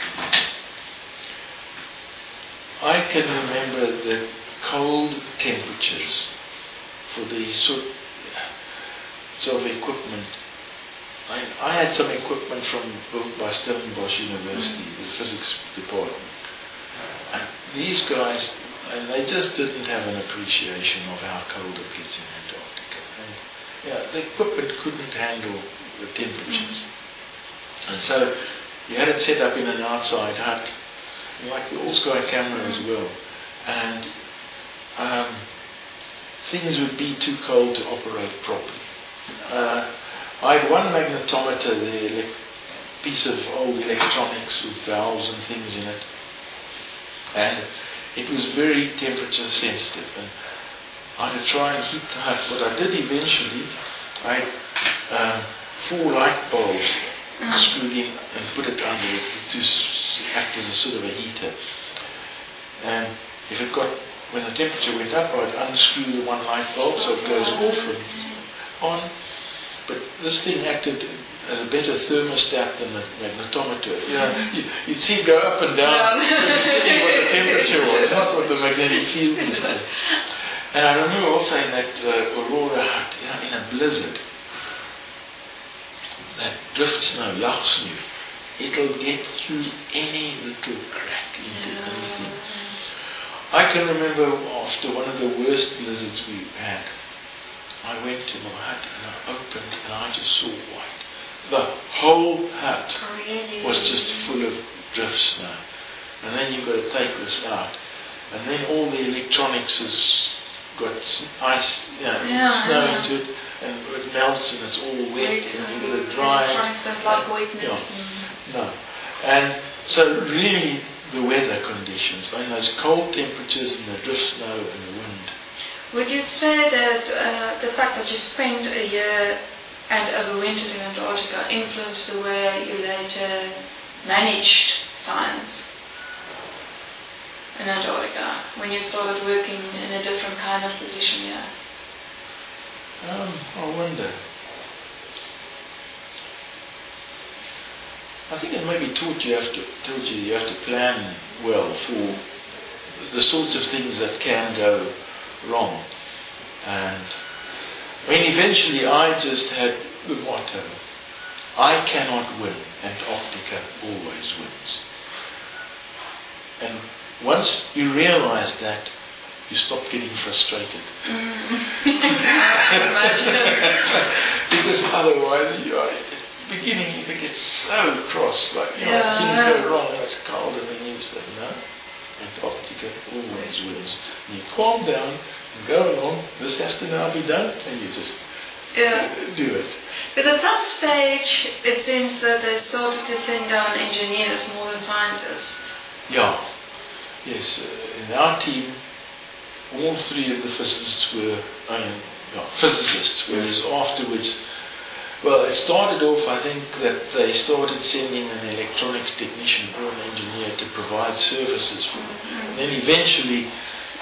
I can remember the cold temperatures for the sort, sort of equipment. I, I had some equipment from built by Stellenbosch University, mm. the physics department. And these guys, and they just didn't have an appreciation of how cold it gets in Antarctica. And, yeah, the equipment couldn't handle the temperatures. Mm-hmm. And so you had it set up in an outside hut, like the all-sky camera as well. And um, things would be too cold to operate properly. Uh, I had one magnetometer there, a piece of old electronics with valves and things in it. And it was very temperature sensitive. And I had to try and heat the hut. What I did eventually, I had um, four light bulbs mm. screwed in and put it under it to act as a sort of a heater. And if it got, when the temperature went up, I'd unscrew the one light bulb so it goes off and on. But this thing acted as a better thermostat than the magnetometer. You know, you, you'd see it go up and down, depending what the temperature was, not what the magnetic field was. And I remember also in that uh, Aurora hut, you know, in a blizzard, that drift snow, Lachsnu, it'll get through any little crack into yeah. anything. I can remember after one of the worst blizzards we had, I went to my hut and I opened and I just saw white. The whole hut really? was just full of drift snow. And then you've got to take this out. And then all the electronics has got ice, you know, yeah, snow yeah. into it, and it melts and it's all wet, Wait, and you've got to dry it. Electronics don't like wetness. Yeah, no. And so really the weather conditions, I mean, those cold temperatures and the drift snow and the wind. Would you say that uh, the fact that you spent a year and overwintered in Antarctica influenced the way you later managed science in Antarctica when you started working in a different kind of position here? Um, I wonder. I think it maybe taught you have to taught you you have to plan well for the sorts of things that can go wrong. And I mean, eventually I just had the motto, I cannot win, Antarctica always wins. And once you realize that, you stop getting frustrated. Mm. Because otherwise, you are, at the beginning you could get so cross, like, you know, yeah. things go wrong, it's cold, and then you say, no, Antarctica always wins. And you calm down and go along, this has to now be done, and you just yeah. do it. But at some stage, it seems that they started to send down engineers more than scientists. Yeah. Yes, uh, in our team, all three of the physicists were um, yeah, physicists, whereas afterwards, well, it started off, I think, that they started sending an electronics technician or an engineer to provide services for them. Mm-hmm. And then eventually,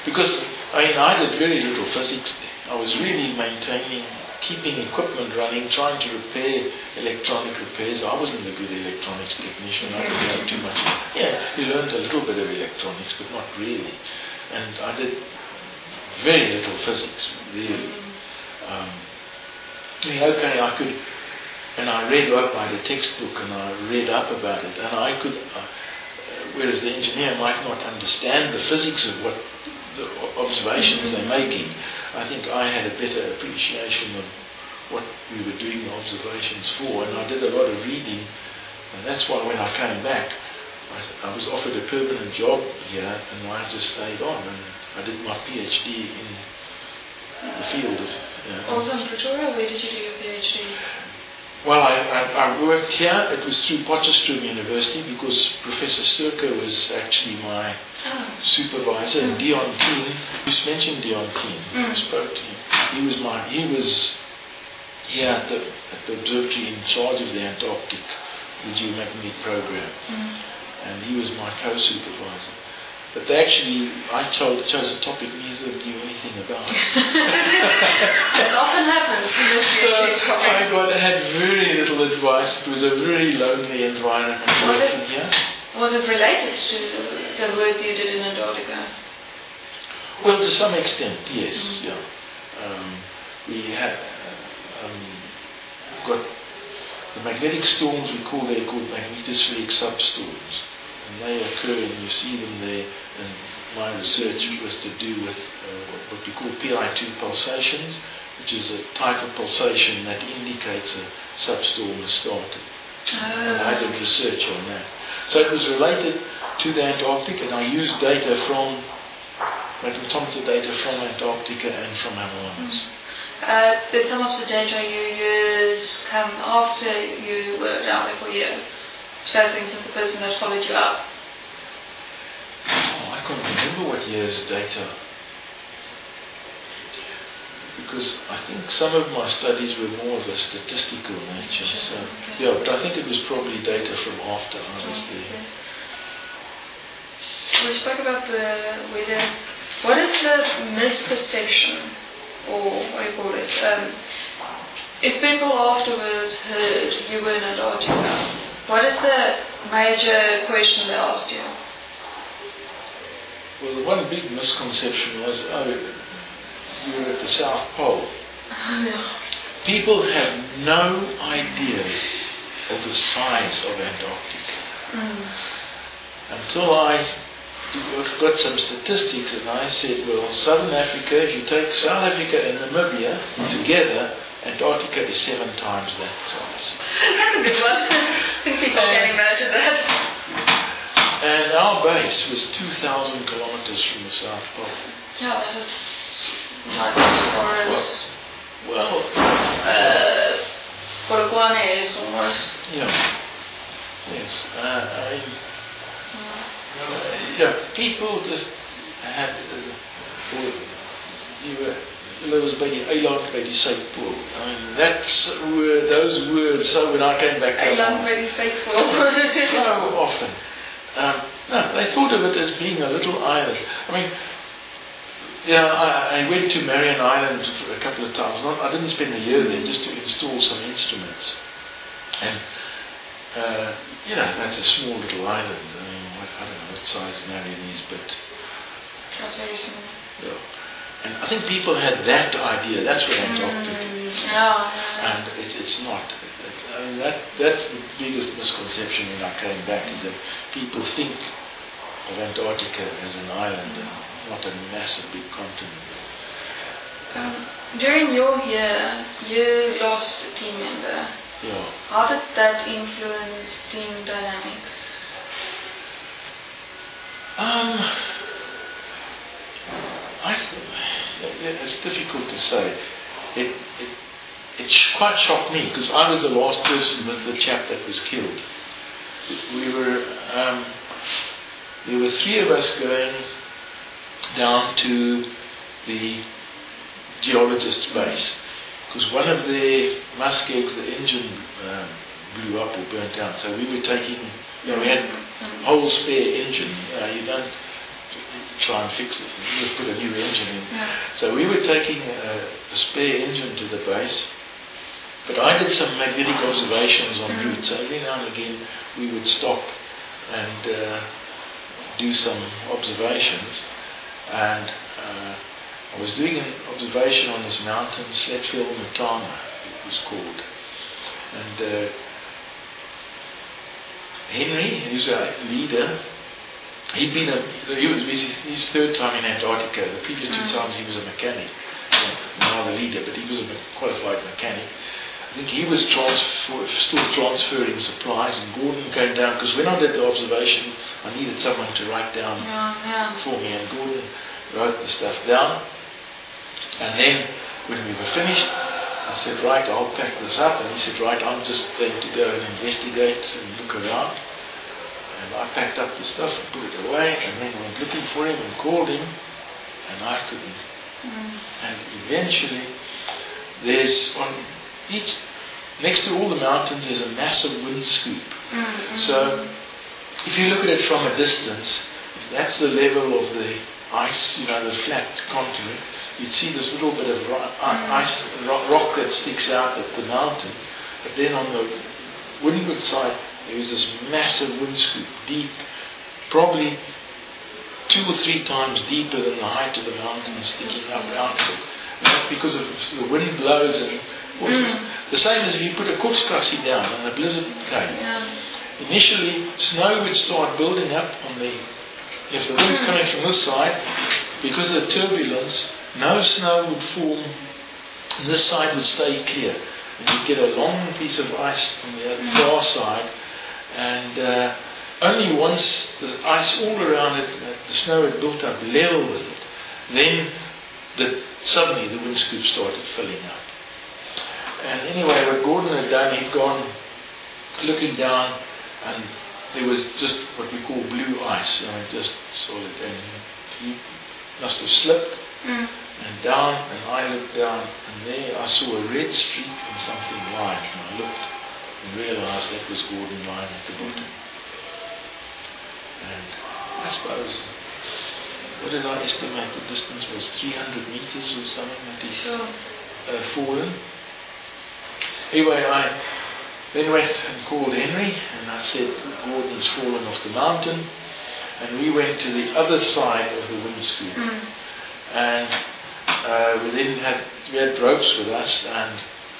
because I mean I did very little physics there. I was really maintaining, keeping equipment running, trying to repair electronic repairs. I wasn't a good electronics technician. I didn't know too much. Yeah, you learned a little bit of electronics, but not really. And I did very little physics, really. Um, I mean, okay, I could, and I read up, I had a textbook and I read up about it, and I could, uh, whereas the engineer might not understand the physics of what the observations they're making, I think I had a better appreciation of what we were doing the observations for, and I did a lot of reading, and that's why when I came back, I, I was offered a permanent job here, and I just stayed on, and I did my PhD in the field of... Uh, also in Pretoria, where did you do your PhD? Well, I, I, I worked here. It was through Potchefstroom University because Professor Sturker was actually my oh. supervisor. Mm. Dion Keen, you mentioned Dion Keen. Mm. I spoke to him. He was my. He was here at the at the observatory in charge of the Antarctic, the geomagnetic program, mm. and he was my co-supervisor. But they actually, I chose, chose a topic neither knew anything about. It often happens. So I got, had very little advice. It was a very lonely environment was working it, here. Was it related to the work you did in Antarctica? Well, to some extent, yes. Mm-hmm. Yeah. Um, we had um, got the magnetic storms we call they're called magnetospheric substorms. And they occur and you see them there, and my research was to do with uh, what we call P I two pulsations, which is a type of pulsation that indicates a substorm has started. Oh. And I did research on that. So it was related to the Antarctic, and I used data from, magnetometer data from Antarctica and from Amazonas. Mm. Uh, did some of the data you used come after you were down there for a year? So things of the person that followed you up? Oh, I can't remember what year's data. Because I think some of my studies were more of a statistical nature. So, okay. Yeah, but I think it was probably data from after I was there. We spoke about the weather. What is the misperception, or what do you call it? Um, if people afterwards heard you were in Antarctica, what is the major question they asked you? Well, the one big misconception was, oh, you were at the South Pole. People have no idea of the size of Antarctica. Mm. Until I got some statistics and I said, well, Southern Africa, if you take South Africa and Namibia mm-hmm. together, Antarctica is seven times that size. That's a good one. I think people can imagine that. And our base was two thousand kilometers from the South Pole. Yeah, that's not as far as... Well, uh, Polokwane is almost... Yeah. Yes. Uh, I mean, mm. uh, yeah, people just had... Uh, you were... Hulle was by die eiland by die Suidpool. I mean, that's word, those words, so when I came back to eiland by die Suidpool. So often. Um, no, they thought of it as being a little island. I mean, yeah, I, I went to Marion Island for a couple of times. Not, I didn't spend a year there just to install some instruments. And, uh, you know, that's a small little island. I mean, I don't know what size Marion is, but... That's very small. Yeah. And I think people had that idea. That's what Antarctica mm, is. Yeah. And it, it's not. I mean, that, that's the biggest misconception when I came back, is that people think of Antarctica as an island and not a massive big continent. Um, during your year, you lost a team member. Yeah. How did that influence team dynamics? Um... I, it's difficult to say. It, it, it quite shocked me because I was the last person with the chap that was killed. We were, um, there were three of us going down to the geologist's base because one of their muskegs, the engine um, blew up or burnt out. So we were taking, you know, we had a whole spare engine. Uh, you don't try and fix it, and just put a new engine in. Yeah. So we were taking a, a spare engine to the base, but I did some magnetic observations en route, so every now and again we would stop and uh, do some observations. And uh, I was doing an observation on this mountain, Sletfjell-Matana it was called. And uh, Henry, who's a leader, he'd been a, he was busy, his third time in Antarctica. The previous two times he was a mechanic, now the leader, but he was a qualified mechanic. I think he was transfer, still transferring supplies, and Gordon came down, because when I did the observations, I needed someone to write down yeah, yeah. for me, and Gordon wrote the stuff down. And then, when we were finished, I said, right, I'll pack this up. And he said, right, I'm just going to go and investigate and look around. And I packed up the stuff and put it away, and then went looking for him and called him, and I couldn't. Mm. And eventually, there's on each, next to all the mountains, there's a massive wind scoop. Mm-hmm. So, if you look at it from a distance, if that's the level of the ice, you know, the flat continent, you'd see this little bit of ro- ice, rock, rock that sticks out at the mountain. But then on the windward side, there was this massive wind scoop, deep, probably two or three times deeper than the height of the mountain, sticking up out of it. And that's because of the wind blows and mm. the same as if you put a Korpskrassie down and a blizzard came. Yeah. Initially, snow would start building up on the, if the wind's coming from this side, because of the turbulence, no snow would form, and this side would stay clear. And you'd get a long piece of ice on the far side, and uh, only once the ice all around it, uh, the snow had built up level with it, then the, suddenly the wind scoop started filling up. And anyway, what Gordon had done, he'd gone looking down, and there was just what we call blue ice, you know, just solid, and he must have slipped mm. and down, and I looked down, and there I saw a red streak and something white, and I looked and realized that was Gordon lying at the bottom. And I suppose, what did I estimate the distance was? three hundred meters or something that he sure. uh, fallen. Anyway, I then went and called Henry, and I said, Gordon's fallen off the mountain. And we went to the other side of the wind scoop. Mm. And uh, we then had, we had ropes with us, and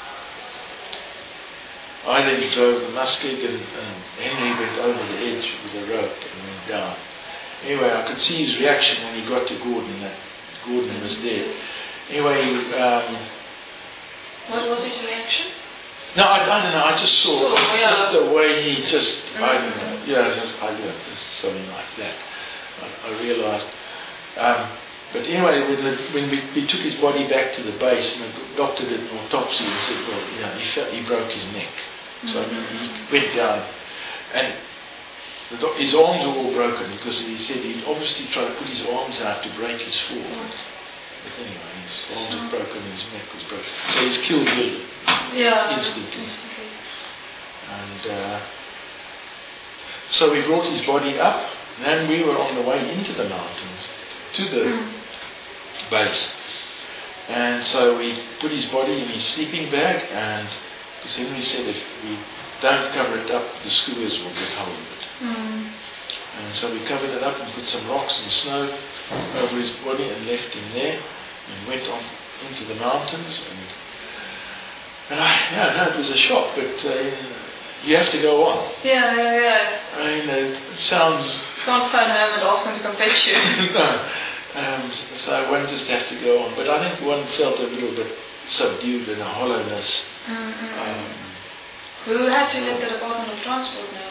I then drove the muskeg, and, and Henry went over the edge with a rope and went down. Anyway, I could see his reaction when he got to Gordon, that Gordon was dead. Anyway, um, what was his reaction? No, I, I don't know. I just saw so, yeah. just the way he just. Mm-hmm. I don't know. Yeah, it's just, I don't know, it's something like that. I, I realised. Um, but anyway, when, the, when we, we took his body back to the base, and the doctor did an autopsy and said, well, you know, he felt, he broke his neck, so mm-hmm. he went down, and the doc, his arms were all broken because he said he obviously tried to put his arms out to break his fall. But anyway, his arms were broken and his neck was broken. So he's killed Billy. Yeah. Instantly. Instantly. And uh, so we brought his body up, and then we were on the way into the mountains, to the mm. base. And so we put his body in his sleeping bag, and because Henry said if we don't cover it up, the skuas will get hold of it. Mm. And so we covered it up and put some rocks and snow over his body and left him there, and went on into the mountains. And And I, yeah, no, it was a shock, but uh, you have to go on. Yeah, yeah, yeah. I mean, uh, it sounds. You can't phone home and ask them to come fetch you. No. Um, so one just has to go on. But I think one felt a little bit subdued and a hollowness. Mm-hmm. Um, Who had to let the Department of Transport know?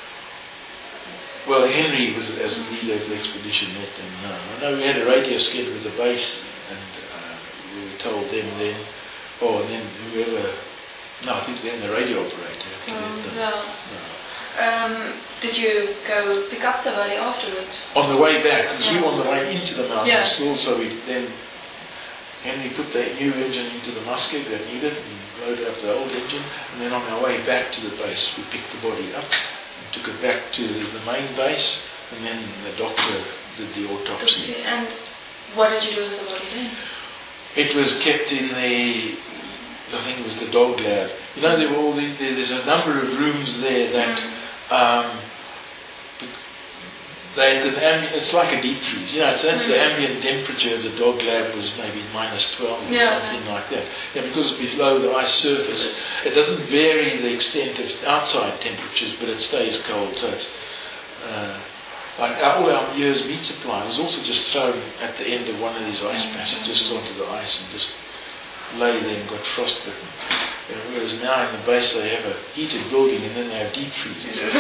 Well, Henry was, as the leader of the expedition, let them know. I know we had a radio skid with the base, and uh, we were told them then. Oh, and then whoever, no, I think then the radio operator had to um, let them. Yeah. No. Um, did you go pick up the body afterwards? On the way back, because yeah. we were on the way into the mountains yeah. still, so we then, Henry put that new engine into the muskeg that needed, and loaded up the old engine, and then on our way back to the base, we picked the body up, and took it back to the, the main base, and then the doctor did the autopsy. And what did you do with the body then? It was kept in the, I think it was the dog lab. You know, there were all the, there, there's a number of rooms there that mm. um, they had an ambient, it's like a deep freeze. You know, so that's mm. the ambient temperature of the dog lab was maybe minus twelve or yeah. something like that. Yeah, because it's below the ice surface, it doesn't vary the extent of outside temperatures, but it stays cold. So it's uh, like all our year's meat supply was also just thrown at the end of one of these ice patches, just onto the ice and just lay there and got frostbitten. You know, whereas now in the base they have a heated building and then they have deep freezers. I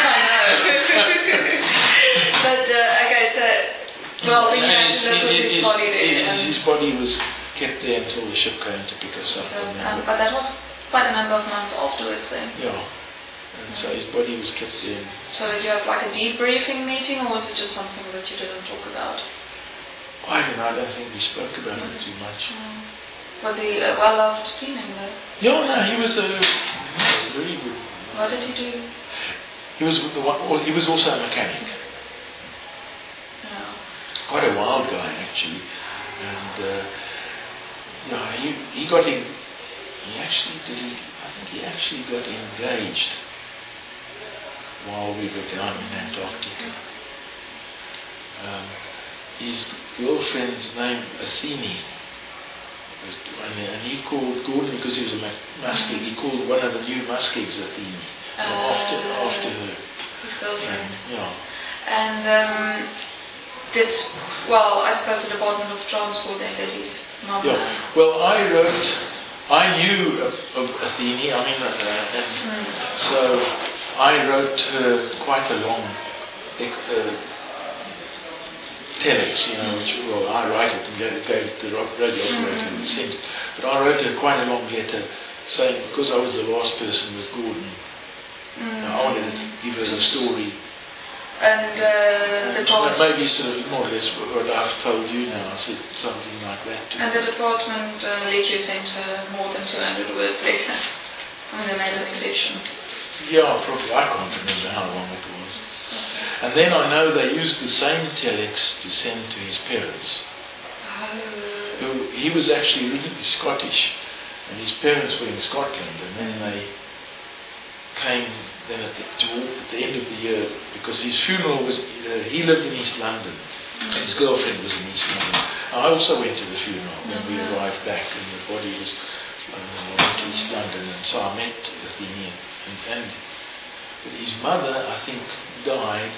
know. But uh, okay, so well, we had to look at his body there. His, his body was kept there until the ship came to pick us up. So, um, but that was quite a number of months afterwards then. Yeah. And so his body was kept there. So did you have like a debriefing meeting, or was it just something that you didn't talk about? I don't know, I don't think we spoke about mm. it too much. Mm. Was he a well-loved seaman though? Yeah, no, he was a, he was a very good. What did he do? He was the one, well, he was also a mechanic. Yeah. Quite a wild guy actually, and uh, yeah, he he got in. He actually did. He, I think he actually got engaged while we were down in Antarctica. Um, his girlfriend's name Athene. And he called Gordon, because he was a Muskeg, he called one of the new Muskegs Athene, uh, after, after her. And, yeah. And um, did, well, I suppose the Department of Transport then did his mother. Yeah. Well, I wrote, I knew of, of Athene, I mean, uh, and mm. so I wrote her quite a long uh, telex, you know, which, well, I write it and gave it to the radio operator and sent it. But I wrote her quite a long letter saying, because I was the last person with Gordon, mm. I wanted to give her the story. And uh, the department... Maybe sort of more or less what I've told you now, I said something like that. And the department uh, let you send her more than two hundred words later. I mean, they made an exception. Yeah, probably. I can't remember how long it was. And then I know they used the same telex to send to his parents. Oh. Who, he was actually really Scottish, and his parents were in Scotland, and then they came then at the, toward, at the end of the year, because his funeral was, uh, he lived in East London, and his girlfriend was in East London. I also went to the funeral when we arrived back, and the body was, um, I went to East London, and so I met Athene and family. But his mother, I think, died,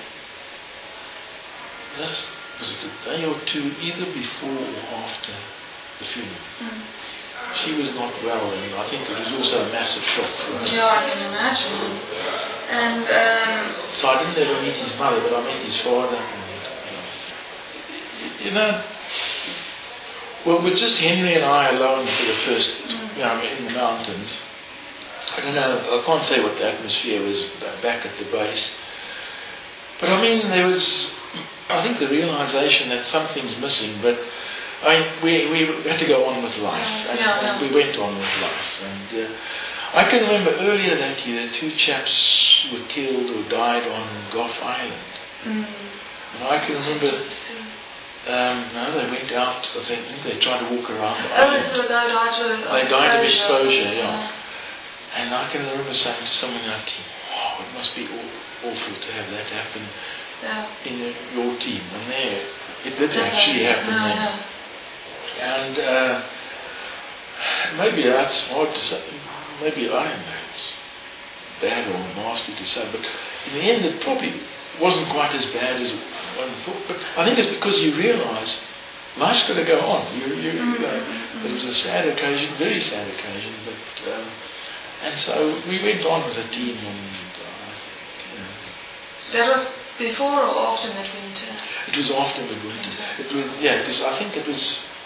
was it a day or two, either before or after the funeral. Mm. She was not well, and I think it was also a massive shock for her. Yeah, I can imagine. And um, so I didn't ever meet his mother, but I met his father. And, you know, well, with just Henry and I alone for the first, mm. you know, in the mountains. I don't know, I can't say what the atmosphere was back at the base. But I mean, there was, I think, the realization that something's missing, but I mean, we, we had to go on with life, and, yeah, yeah. and we went on with life. And uh, I can remember earlier that year, two chaps were killed or died on Gough Island. Mm. And I can remember, um, no, they went out, I think they tried to walk around the oh, island. So they died of They died of exposure, yeah. yeah. And I can remember saying to someone in our team, oh, it must be aw- awful to have that happen yeah. in your team. And there, it did yeah, actually happen yeah, then. Yeah. And uh, maybe that's hard to say. Maybe I am it's bad or nasty to say, but in the end it probably wasn't quite as bad as one thought. But I think it's because you realise life's got to go on. You, you, mm-hmm. uh, it was a sad occasion, very sad occasion, but... Um, And so we went on as a team, and uh, you know. That was before or after midwinter? It was after midwinter. It was yeah, because I think it was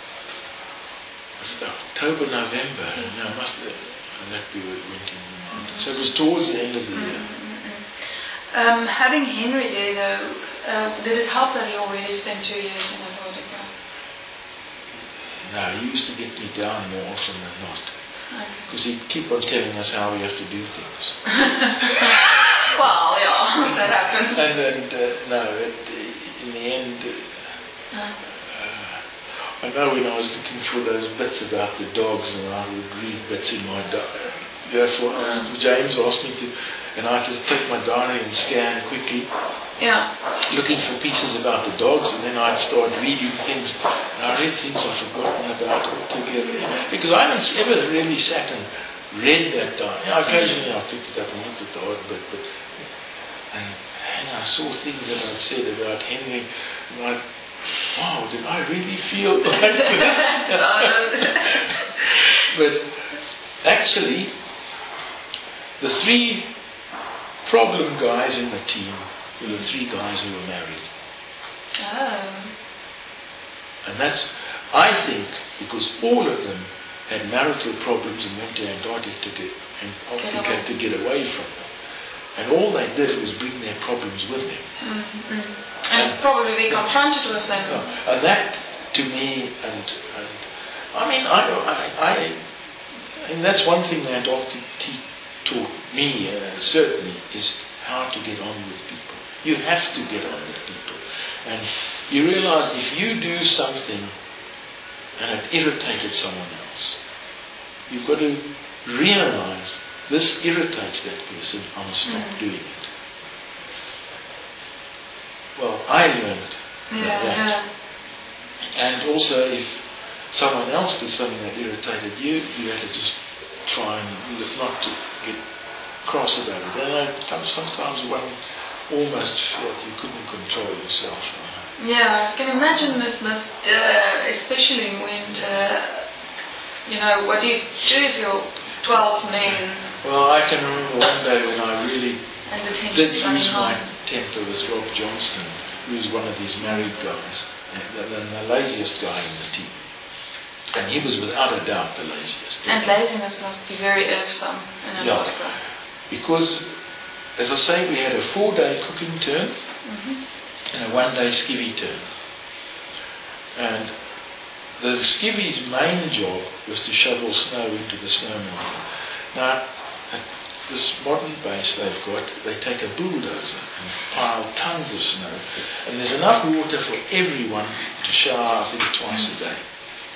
October, November. Mm-hmm. No, must have, and that we went in the mountains. So it was towards the end of the year. Mm-hmm. Um, having Henry there, though, uh, did it help that he already spent two years in Antarctica? No, he used to get me down more often than not. Because he'd keep on telling us how we have to do things. Well, yeah, that happens. And, and uh, no, it, in the end, uh, Uh, I know when I was looking for those bits about the dogs, and I would read bits in my diary. Therefore, I was, James asked me to, and I had to take my diary and scan quickly, yeah. looking for pieces about the dogs, and then I'd start reading things, and I read things I've forgotten about altogether. Because I haven't ever really sat and read that diary. Yeah, occasionally I picked it up and looked at the odd bit, but and, and I saw things that I'd said about Henry, and I, wow, did I really feel like that? But actually, the three problem guys in the team were the three guys who were married. Oh. And that's, I think, because all of them had marital problems and went to Antarctica to get, Antarctica to get away from them. And all they did was bring their problems with them. Mm-hmm. And, and probably be confronted with them. Uh, and that, to me, and, and I mean, I, I, I, and that's one thing that Antarctica taught me, uh, certainly, is how to get on with people. You have to get on with people. And you realize if you do something and it irritated someone else, you've got to realize this irritates that person, I must stop mm. doing it. Well, I learned yeah, that. Yeah. And also, if someone else did something that irritated you, you had to just try and not to get cross about it. And I, sometimes one almost felt you couldn't control yourself. Yeah, I can imagine that, must, uh, especially in winter. You know, what do you do if you're twelve men? Well, I can remember one day when I really and the did lose my temper with Rob Johnston, who was one of these married guys, the, the, the laziest guy in the team. And he was without a doubt the laziest. And laziness must be very irksome in Antarctica. Yeah, because, as I say, we had a four-day cooking turn mm-hmm. and a one-day skivvy turn. And the skivvy's main job was to shovel snow into the snow mountain. Now, at this modern base they've got, they take a bulldozer and pile tons of snow, and there's enough water for everyone to shower, I think, twice a day.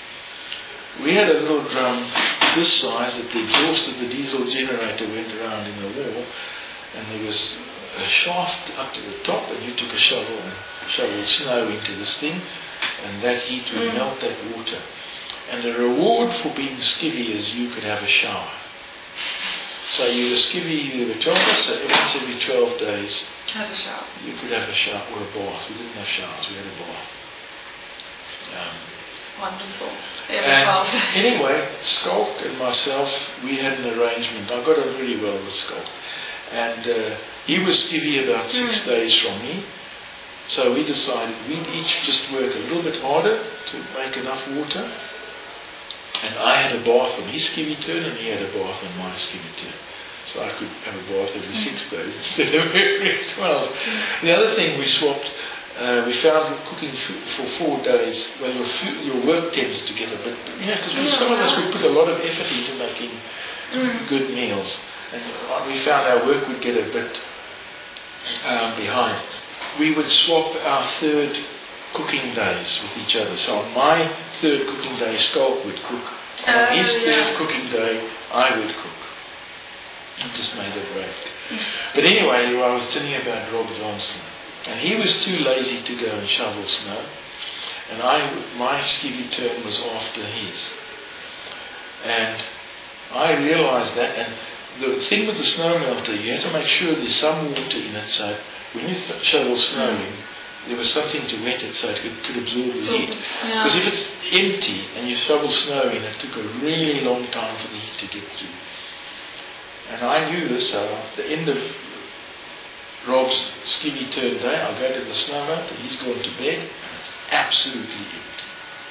We had a little drum this size that the exhaust of the diesel generator went around in the wall, and there was a shaft up to the top, and you took a shovel and shoveled snow into this thing, and that heat would mm. melt that water. And the reward for being skivvy is you could have a shower. So you were skivvy, you were twelve, so once every twelve days have a shower. You could have a shower or a bath. We didn't have showers, we had a bath. Um, Wonderful. And anyway, Skulk and myself, we had an arrangement. I got on very well with Skulk. And uh, he was skivvy about six mm. days from me. So we decided we'd each just work a little bit harder to make enough water. And I had a bath on his skivvy turn, and he had a bath on my skivvy turn. So I could have a bath every mm. six days instead of every twelve. Mm. The other thing we swapped, uh, we found cooking f- for four days, well, your food, your work tends to get a bit, yeah, because yeah, some of us, we put a lot of effort into making mm. good meals. And we found our work would get a bit um, behind. We would swap our third cooking days with each other. So on my third cooking day, Skulk would cook. On uh, his yeah. third cooking day, I would cook. It just made a break. But anyway, I was telling you about Rob Johnson. And he was too lazy to go and shovel snow. And I, my skivvy turn was after his. And I realized that. And the thing with the snow melter, you have to make sure there's some water in it, so when you th- shovel snow in, there was something to wet it so it could, could absorb the heat. Yeah. Because if it's empty and you shovel snow in, it took a really long time for the heat to get through. And I knew this, so at the end of Rob's skivvy turn day, I'll go to the snow melter, he's gone to bed, and it's absolutely empty.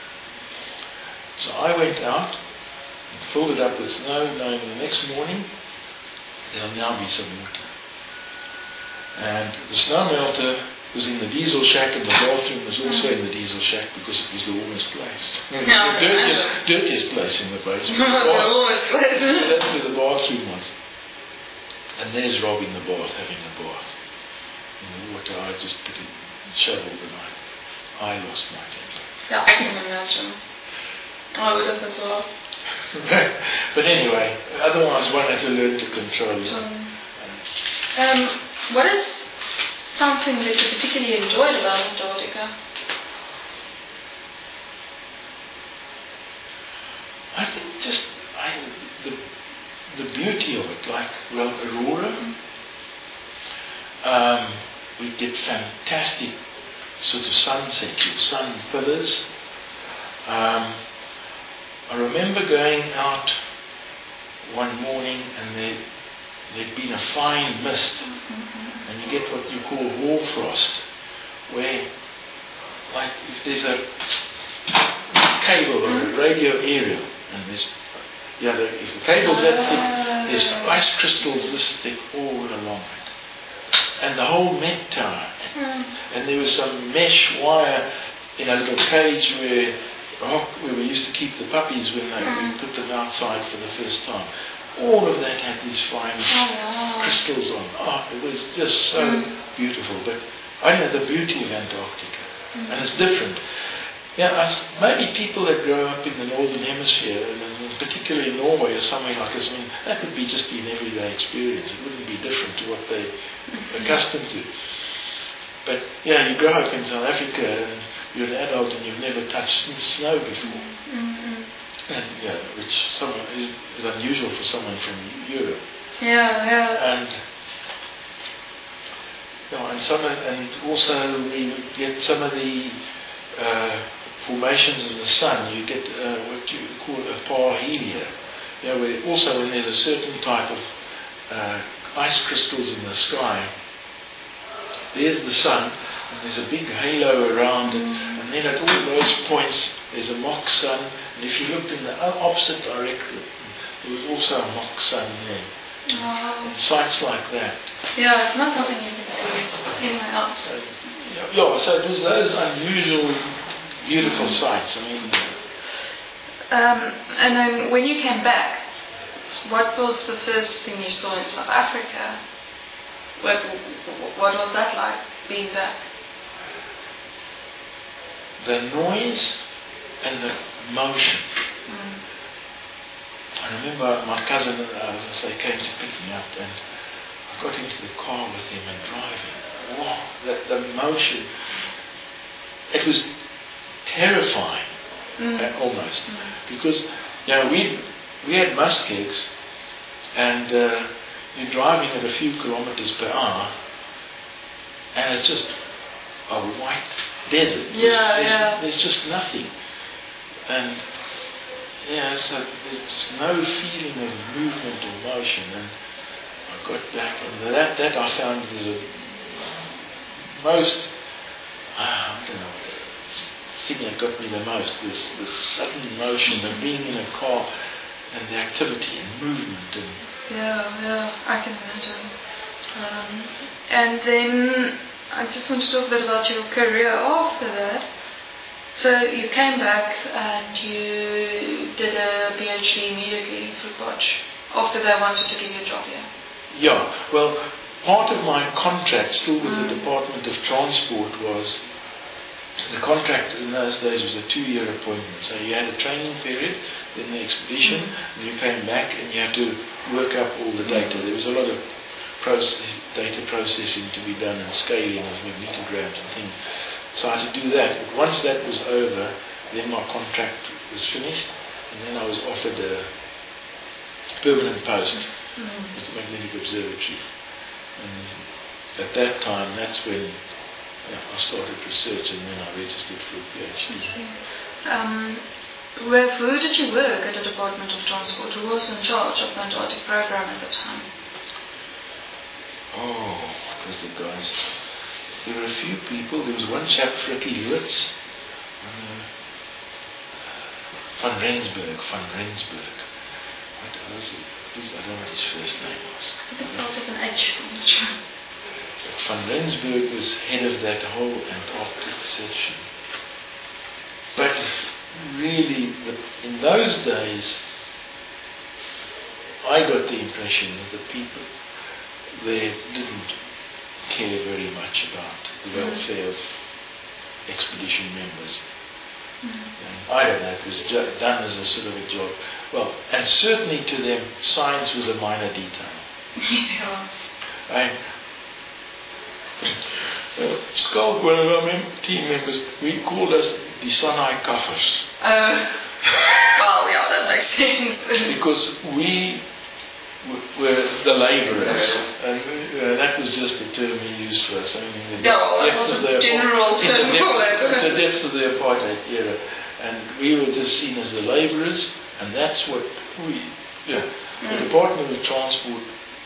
So I went out and filled it up with snow, knowing the next morning there'll now be some water. And the snow melter was in the diesel shack, and the bathroom was also in the diesel shack because it was the warmest place. No, the dirtiest, dirtiest place in the basement. The warmest place. That's where the bathroom was. And there's Rob in the bath having a bath. In the water, I just put it, and shoveled the night. I lost my temper. Yeah, I can imagine. I would have as well. But anyway, otherwise one had to learn to control it. Um, um, what is something that you particularly enjoyed about Antarctica? I think just I, the the beauty of it, like well, Aurora. Um, we get fantastic sort of sunsets with sun pillars. Um, I remember going out one morning and there there'd been a fine mist, mm-hmm. and you get what you call hoarfrost, where, like, if there's a cable or a radio aerial, and there's, yeah, the, if the cable's that thick, there's ice crystals this thick all along it, and the whole Met Tower, and, and there was some mesh wire in a little cage where, oh, where we used to keep the puppies when they, we put them outside for the first time. All of that had these fine oh, wow. crystals on. Oh, it was just so mm. beautiful. But I know the beauty of Antarctica, mm. and it's different. Yeah, as maybe people that grow up in the northern hemisphere, and particularly in Norway or somewhere like this, I mean, that would be just be an everyday experience. It wouldn't be different to what they're mm-hmm. accustomed to. But yeah, you grow up in South Africa and you're an adult and you've never touched snow before. Mm-hmm. And yeah, which someone is, is unusual for someone from Europe. Yeah, yeah. And you know, and some, and also we get some of the uh, formations of the sun. You get uh, what you call a parhelia. You know, where also when there's a certain type of uh, ice crystals in the sky, there's the sun, and there's a big halo around it, and then at all those points there's a mock sun, and if you looked in the opposite direction, there was also a mock sun there. Wow. And sights like that. Yeah, it's not something you can see anywhere else. Uh, yeah, yeah, so it was those unusual, beautiful sights. I mean, um, and then when you came back, what was the first thing you saw in South Africa? What, what was that like, being back? The noise and the motion. Mm. I remember my cousin, uh, as I say, came to pick me up, and I got into the car with him and driving. Wow, that the motion. It was terrifying, mm. uh, almost, mm. because you know we we had muskegs, and uh, you're driving at a few kilometers per hour, and it's just a white desert. Yeah, there's, yeah. There's just nothing, and yeah, so there's just no feeling of movement or motion. And I got back, and that that I found was a most ah, I don't know thing that got me the most. This this sudden motion of being in a car and the activity and movement and. Yeah, yeah, I can imagine. Um, and then I just want to talk a bit about your career after that. So you came back and you did a PhD immediately through Koch after they wanted to give you a job here. Yeah, well, part of my contract still with mm. the Department of Transport was, the contract in those days was a two-year appointment. So you had a training period, then the expedition, mm. and you came back and you had to work up all the data. There was a lot of process, data processing to be done and scaling of magnetograms and things. So I had to do that. But once that was over, then my contract was finished, and then I was offered a permanent post mm. at the Magnetic Observatory. And at that time, that's when yeah, I started research, and then I registered for a PhD. Um, with who did you work at the Department of Transport? Who was in charge of the Antarctic program at the time? Oh, what was the guys? There were a few people. There was one chap, Ricky Lewitz, uh, Van Rensburg, Van Rensburg. What was it? I don't know what his first name was. I think it started with an H, I'm not sure. Van Rensburg was head of that whole Antarctic section. But really, the, in those days, I got the impression that the people there didn't care very much about the welfare of expedition members. Mm. And I don't know, it was ju- done as a sort of a job. Well, and certainly to them, science was a minor detail. Yeah. And uh, Skalk, one of our mem- team members, we called us the Sanai Kaffers. Uh, well, yeah, that makes sense. Because we w- were the labourers, and uh, that was just the term he used for us. I mean, in the Yeah, well, that depths was of a the general apart- term in the for depths, that. in the depths of the apartheid era, and we were just seen as the labourers, and that's what we, yeah, Mm. the Department of Transport.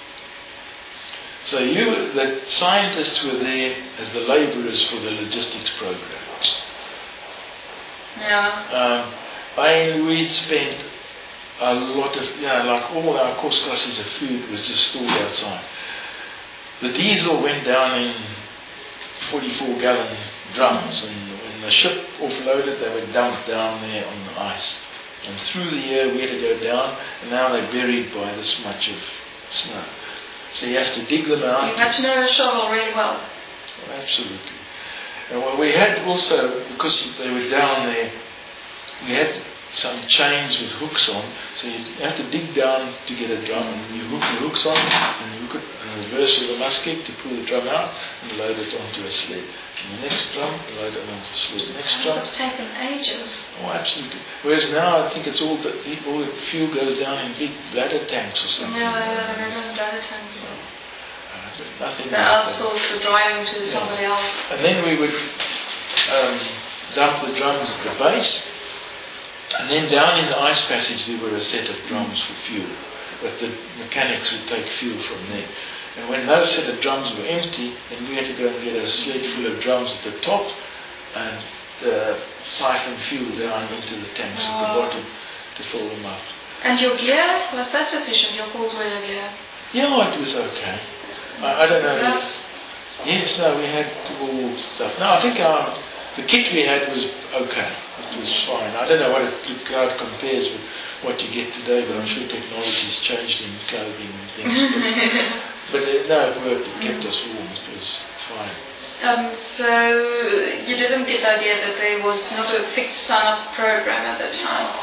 So you, the scientists were there as the labourers for the logistics programs. Yeah. Um, I we'd spent a lot of, you know, like all our course of food was just stored outside. The diesel went down in forty-four gallon drums, and when the ship offloaded, they were dumped down there on the ice. And through the year, we had to go down, and now they're buried by this much of snow. So you have to dig them out. You have to know a shovel really well. Oh, absolutely. And well, we had also, because they were down there, we had some chains with hooks on, so you have to dig down to get a drum, and you hook the hooks on, and you hook it in the reverse of the musket to pull the drum out and load it onto a sled. And the next drum, load it onto a sled. The next drum. It's taken ages. Oh, absolutely. Whereas now, I think it's all the, all the fuel goes down in big bladder tanks or something. Yeah, yeah, they don't have bladder tanks. Uh, nothing. They outsource the driving to Yeah. somebody else. And then we would um, dump the drums at the base, and then down in the ice passage there were a set of drums for fuel, but the mechanics would take fuel from there. And when those set of drums were empty, then we had to go and get a sled full of drums at the top and uh, siphon fuel down into the tanks at the bottom to fill them up. And your gear, was that sufficient, your cold weather gear? Yeah, it was okay. I, I don't know. That's Yes, no, we had all stuff. No, I think our, the kit we had was okay. It was fine. I don't know what it, how it compares with what you get today, but I'm sure technology's changed in clothing and things. But, but uh, no, it worked. It kept us warm. It was fine. Um, so you didn't get the idea that there was not a fixed sign-up program at that time?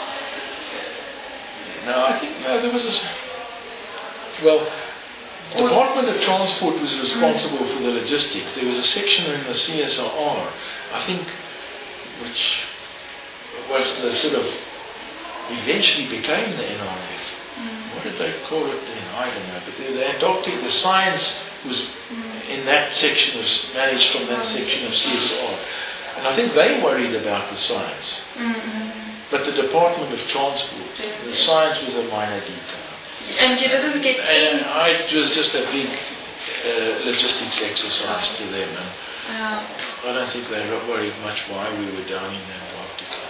No, I think no, there was a. Well, the Department of Transport was responsible for the logistics. There was a section in the C S R R, I think, which was the sort of eventually became the N R F. Mm. What did they call it then? I don't know. But the, the adopting the science was Mm. in that section of managed from that section of C S R, and I think they worried about the science. Mm-hmm. But the Department of Transport, the science was a minor detail. And you didn't get And in? I, it was just a big uh, logistics exercise to them, and Yeah. I don't think they worried much why we were down in Antarctica.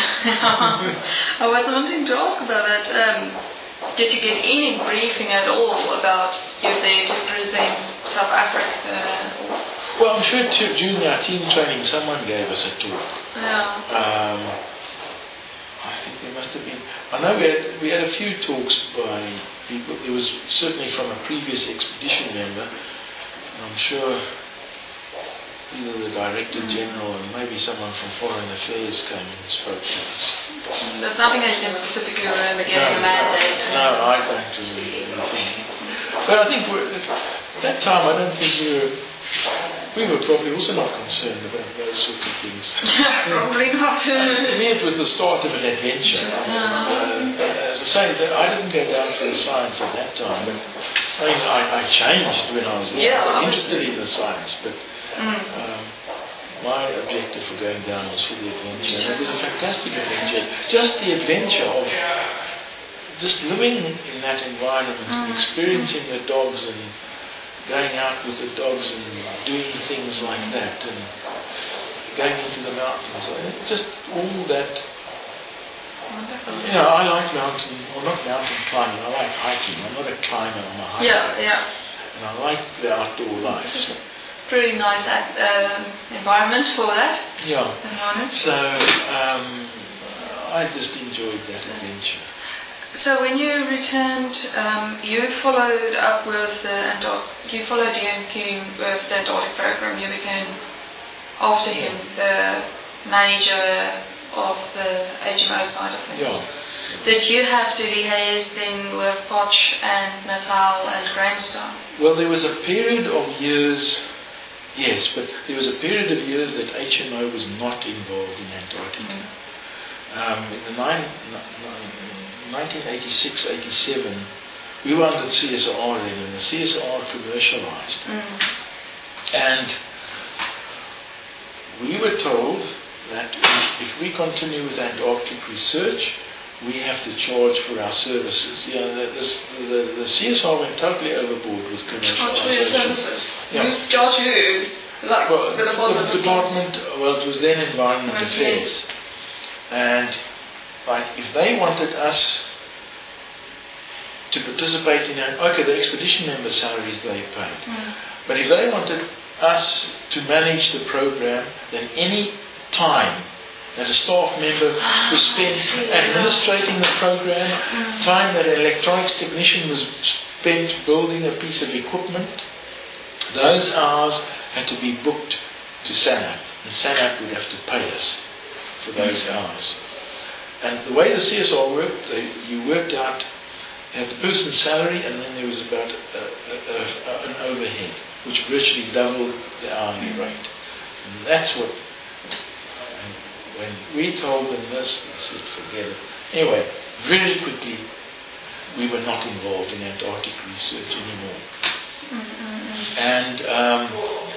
I was wanting to ask about that. Um, did you get any briefing at all about you there to present South Africa? Well, I'm sure to, during our team training, someone gave us a talk. Yeah. Um, I think there must have been. I know we had we had a few talks by people. There was certainly from a previous expedition member. And I'm sure either the Director General and maybe someone from Foreign Affairs came and spoke to us. There's nothing that you can specifically remember getting No, a mandate. no, I don't remember anything. But I think we're, at that time, I don't think we were. We were probably also not concerned about those sorts of things. Probably not. To me, it was the start of an adventure. Uh, as I say, that I didn't go down for the science at that time. But I mean, I, I changed when I was there. Yeah, I was obviously. interested in the science, but Mm. um, my objective for going down was for the adventure. And it was a fantastic adventure. Just the adventure of just living in that environment, and experiencing the dogs and going out with the dogs and doing things like that, and going into the mountains, and just all that. You know, I like mountain, or not mountain climbing, I like hiking. I'm not a climber, I'm a hiker. Yeah, yeah. And I like the outdoor life. So, Pretty nice um, environment for that. yeah. Environment. So, um, I just enjoyed that adventure. So when you returned, um, you followed up with the Antarctic. You followed the Antarctic with the Antarctic program. You became after him, the manager of the H M O side of things. Yeah. Did you have to liaise then with Potch and Natal and Grahamstown? Well, there was a period of years, yes, but there was a period of years that H M O was not involved in Antarctica. Mm. Um, in the nine, nineteen eighty-six eighty-seven, we were under C S R then, and the C S R commercialized. Mm. And we were told that if we continue with Antarctic research, we have to charge for our services. Yeah, the, this, the, the C S R went totally overboard with commercialization. Charge for your services? Yeah. You charge you? Like well, the department, the department well, it was then Environment okay. Affairs. And like, if they wanted us to participate in, okay, the expedition member salaries they paid. Mm. But if they wanted us to manage the program, then any time that a staff member was spent administrating the program, mm. time that an electronics technician was spent building a piece of equipment, those hours had to be booked to SANAP, and SANAP would have to pay us for those mm. hours. And the way the C S R worked, they, you worked out, you had the person's salary, and then there was about a, a, a, an overhead, which virtually doubled the hourly rate. And that's what, when we told them this, they said, forget it. Anyway, very quickly, we were not involved in Antarctic research anymore. Mm-hmm. And um,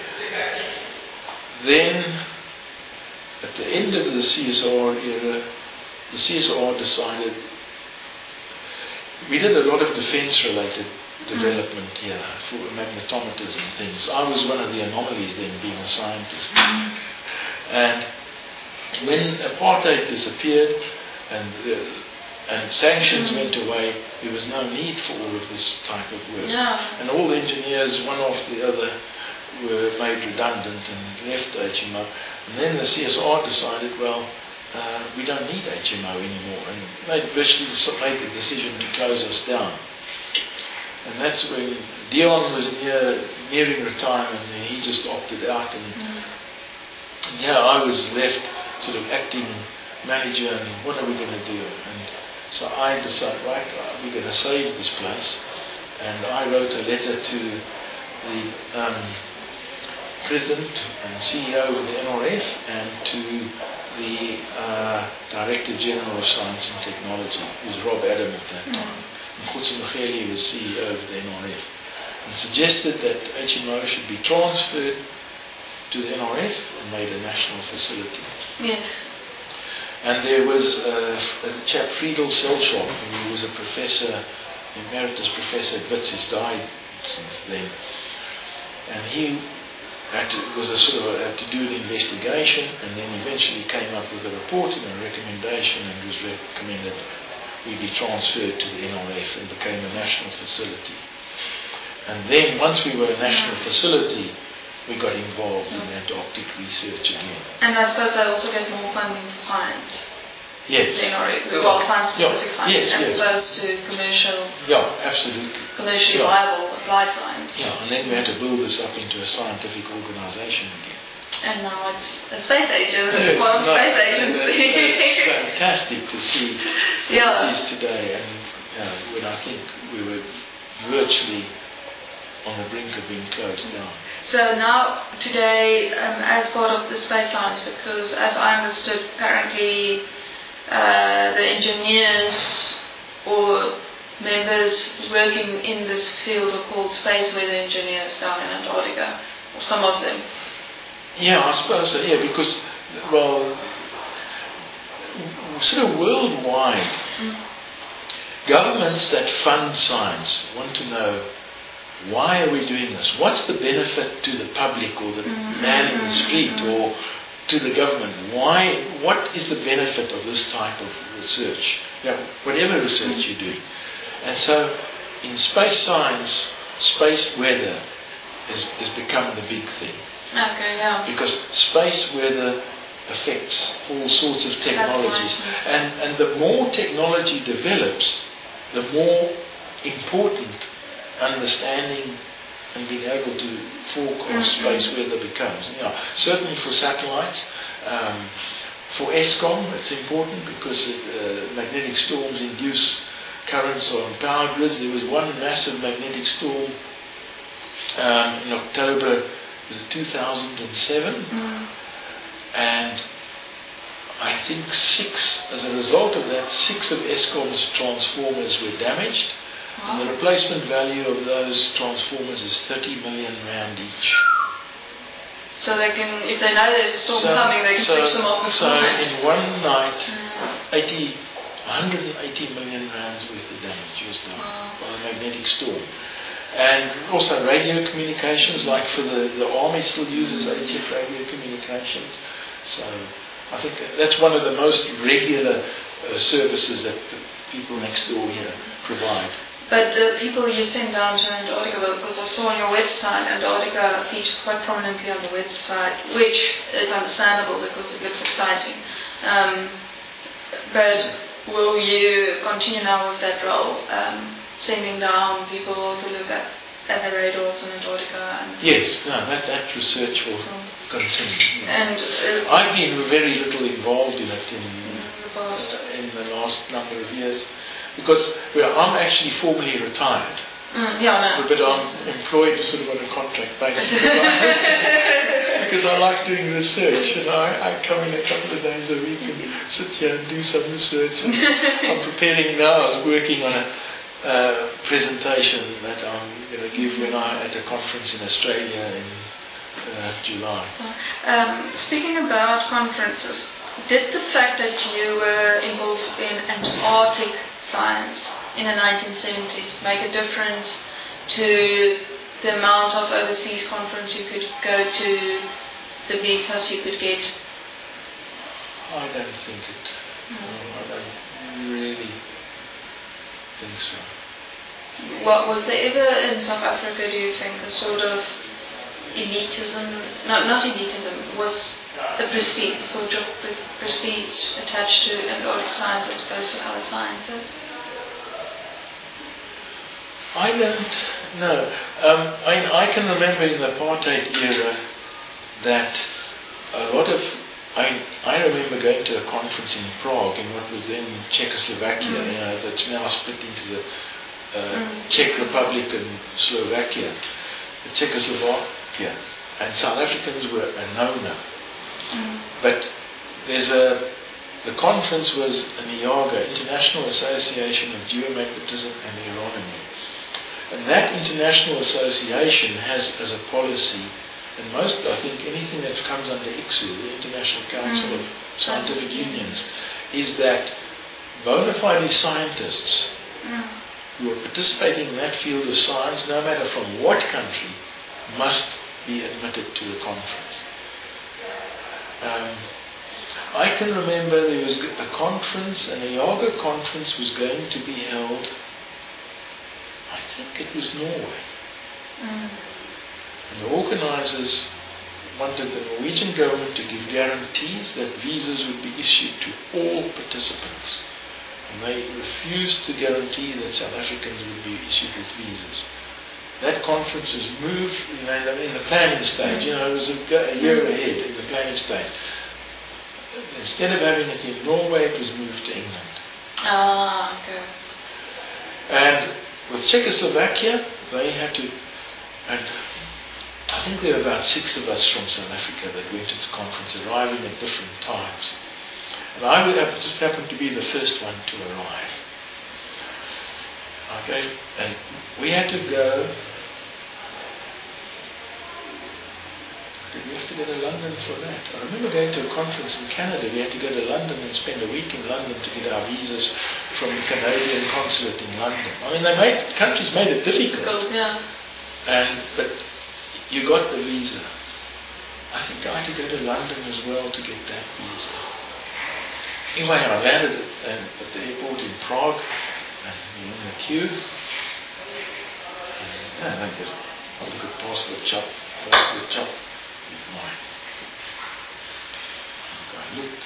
then, at the end of the C S R era, the C S R decided, we did a lot of defense-related development mm. here for magnetometers and things. I was one of the anomalies then, being a scientist. Mm. And when apartheid disappeared and uh, and sanctions mm. went away, there was no need for all of this type of work. Yeah. And all the engineers, one after the other, were made redundant and left H M O. And then the C S R decided, well, uh, we don't need H M O anymore, and made virtually made the decision to close us down. And that's when Dion was near nearing retirement, and he just opted out. And mm. yeah, I was left sort of acting manager, and what are we going to do? And so I decided, right, we're going to save this place. And I wrote a letter to the um, President and C E O of the N R F and to the uh, Director General of Science and Technology, who was Rob Adam at that time. And Khotsi Mokheli was C E O of the N R F, and suggested that H M O should be transferred to the N R F and made a national facility. Yes. And there was a, a chap, Friedel Selshop, who was a professor, emeritus professor at Wits. He's died since then. And he had to, was a sort of a, had to do an investigation, and then eventually came up with a report and a recommendation, and was recommended we be transferred to the N R F and became a national facility. And then once we were a national facility, we got involved in Antarctic research again. And I suppose I also get more funding for science. Yes. The N R F, well, science-specific yeah. funding, yes, as yes. opposed to commercial. Yeah, absolutely. Commercially yeah. viable applied science. Yeah, and then we had to build this up into a scientific organisation again. And now it's a space agency. Yes, well, no, space agency. It's fantastic to see yeah. what it is today, and uh, when I think we were virtually on the brink of being closed down. So now, today, um, as part of the space science, because as I understood, currently uh, the engineers or members working in this field are called space weather engineers down in Antarctica, or some of them. Yeah, I suppose so, yeah, because, well, sort of worldwide, mm. governments that fund science want to know, why are we doing this? What's the benefit to the public or the mm-hmm. man in the street mm-hmm. or to the government? Why? What is the benefit of this type of research? Yeah, whatever research mm-hmm. you're doing. And so, in space science, space weather has, has become the big thing. Okay, yeah. Because space weather affects all sorts of technologies. And, and the more technology develops, the more important understanding and being able to forecast mm-hmm. space weather becomes. Yeah, certainly for satellites. Um, for ESCOM, it's important because uh, magnetic storms induce currents on power grids. There was one massive magnetic storm um, in October two thousand seven, mm. and I think six, as a result of that, six of ESCOM's transformers were damaged. Wow. And the replacement value of those transformers is thirty million rand each. So they can, if they know there's a storm so, coming, they can so, switch them off. So in one night, mm. eighty, one hundred eighty million rands worth of damage was done wow. by a magnetic storm. And also radio communications, like for the, the army still uses H F radio communications. So I think that's one of the most regular uh, services that the people next door here provide. But the people you send down to Antarctica, because I saw on your website, Antarctica features quite prominently on the website, which is understandable because it looks exciting. Um, but will you continue now with that role, um, sending down people to look at, at the radars in Antarctica? And yes, no, that, that research will cool. continue. And uh, I've been very little involved in it in, in, the, past. Uh, in the last number of years. Because well, I'm actually formally retired, mm, yeah, no. but I'm employed sort of on a contract basis because I, because I like doing research, and I, I come in a couple of days a week and sit here and do some research. And I'm preparing now. I was working on a uh, presentation that I'm going to give when I'm at a conference in Australia in uh, July. Um, speaking about conferences, did the fact that you were involved in Antarctic science in the nineteen seventies make a difference to the amount of overseas conference you could go to, the visas you could get? I don't think it. Mm. No, I don't really think so. What was there ever in South Africa, do you think, a sort of elitism? No, not elitism. Was the prestige, sort of prestige attached to Antarctic science as opposed to other sciences? I don't know. Um, I, I can remember in the apartheid era that a lot of... I, I remember going to a conference in Prague in what was then Czechoslovakia, mm. you know, that's now split into the uh, mm. Czech Republic and Slovakia. The Czechoslovakia and South Africans were a no-no. Mm. But there's a, the conference was an I A G A, International Association of Geomagnetism and Aeronomy. And that international association has as a policy, and most, I think, anything that comes under I C S U, the International Council mm. of Scientific Unions, is that bona fide scientists mm. who are participating in that field of science, no matter from what country, must be admitted to the conference. Um, I can remember there was a conference, an I A G A conference was going to be held, I think it was Norway. Mm. And the organisers wanted the Norwegian government to give guarantees that visas would be issued to all participants. And they refused to guarantee that South Africans would be issued with visas. That conference was moved, you know, in the planning stage. You know, it was a, a year ahead in the planning stage. Instead of having it in Norway, it was moved to England. Ah, okay. And with Czechoslovakia, they had to, and I think there were about six of us from South Africa that went to this conference, arriving at different times. And I would have just happened to be the first one to arrive. Okay, and we had to go. Did we have to go to London for that? I remember going to a conference in Canada. We had to go to London and spend a week in London to get our visas from the Canadian consulate in London. I mean, they made countries made it difficult. Yeah. And but you got the visa. I think I had to go to London as well to get that visa. Anyway, I landed at, um, at the airport in Prague. And in the queue, and I just hold a good passport chop, passport chop with mine. I looked,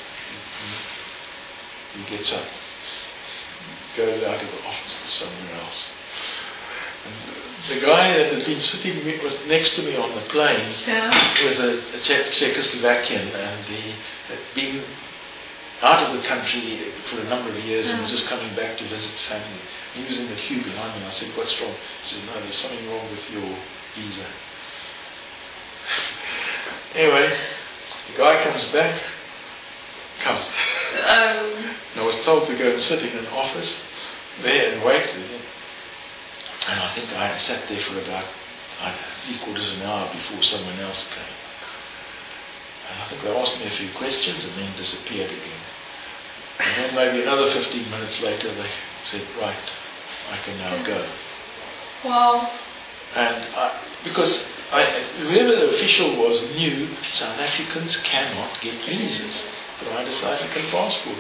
he gets up, goes out of the office to somewhere else. And the guy that had been sitting me- with- next to me on the plane Yeah. was a, a Czech- Czechoslovakian, and he had been out of the country for a number of years and Yeah. was just coming back to visit family. He was in the queue behind me. I said, "What's wrong?" He said, "No, there's something wrong with your visa." Anyway, the guy comes back. Come. Um, And I was told to go and sit in an office there and wait. And I think I sat there for about uh, three quarters of an hour before someone else came. And I think they asked me a few questions and then disappeared again. And then maybe another fifteen minutes later they said, "Right, I can now go." wow. And I, because I, whoever the official was knew South Africans cannot get visas. Provide a South African passport.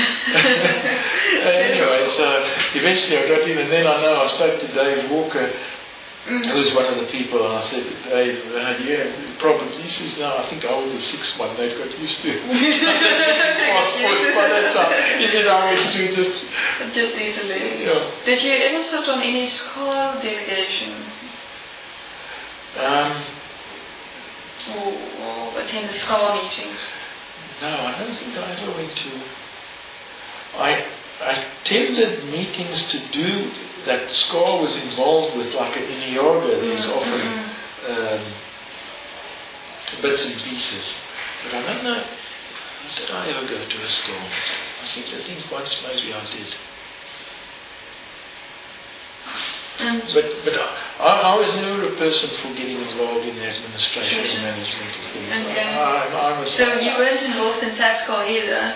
Anyway, so eventually I got in, and then I know I spoke to Dave Walker, Mm. who was one of the people, and I said to Dave, uh, yeah, the problem, he says, "No, I think I was the sixth one they've got used to passports by that time." He said, "I went through just, Just easily. yeah." Did you ever sit on any school delegation Um, or, or attended scholar meetings? no, I don't think I ever went to. I I attended meetings to do that. SCAR was involved with, like in Iorga, these Mm, offering mm, um, bits and pieces. But I don't know, did I ever go to a SCAR? I think, I think once maybe I did. And But but I, I was never a person for getting involved in the administration and management of things. Okay. I, I, I was, so you weren't involved in TASCOR either?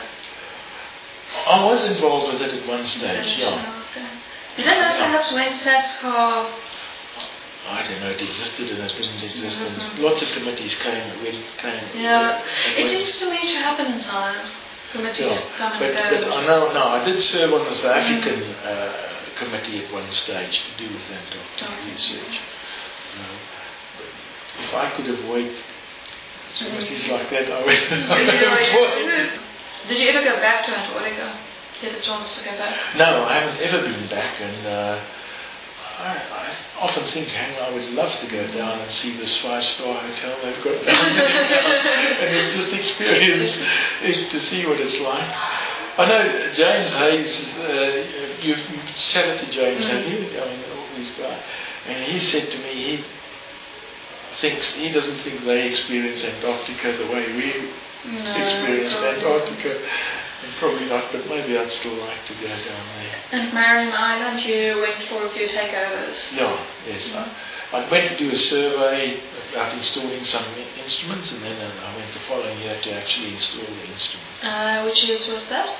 I was involved with it at one stage, yeah. Okay. You don't know perhaps when TASCOR... I don't know, it existed and it didn't exist, and Mhm. lots of committees came, went, came. Yeah. and It went. seems to me to happen in science. Committees Yeah, come but, and but go. I know, no, I did serve on the South Mm. African uh, committee at one stage to do with Antarctic Okay. research. Uh, but if I could avoid committees like that, I would avoid. Did you ever go back to Antarctica? Get a chance to go back? No, I haven't ever been back, and uh, I, I often think, hang on, I would love to go down and see this five-star hotel they've got down there and then just experience it, to see what it's like. I know James Hayes, uh, you've chatted to James, have you? I mean, all these guys. And he said to me, he thinks, he doesn't think they experience Antarctica the way we No, experience probably. Antarctica. And probably not, but maybe I'd still like to go down there. And Marion Island, you went for a few takeovers. Yeah, yes. I, I went to do a survey about installing some i- instruments, and then uh, I went the following year to actually install the instruments. Uh, which years was that?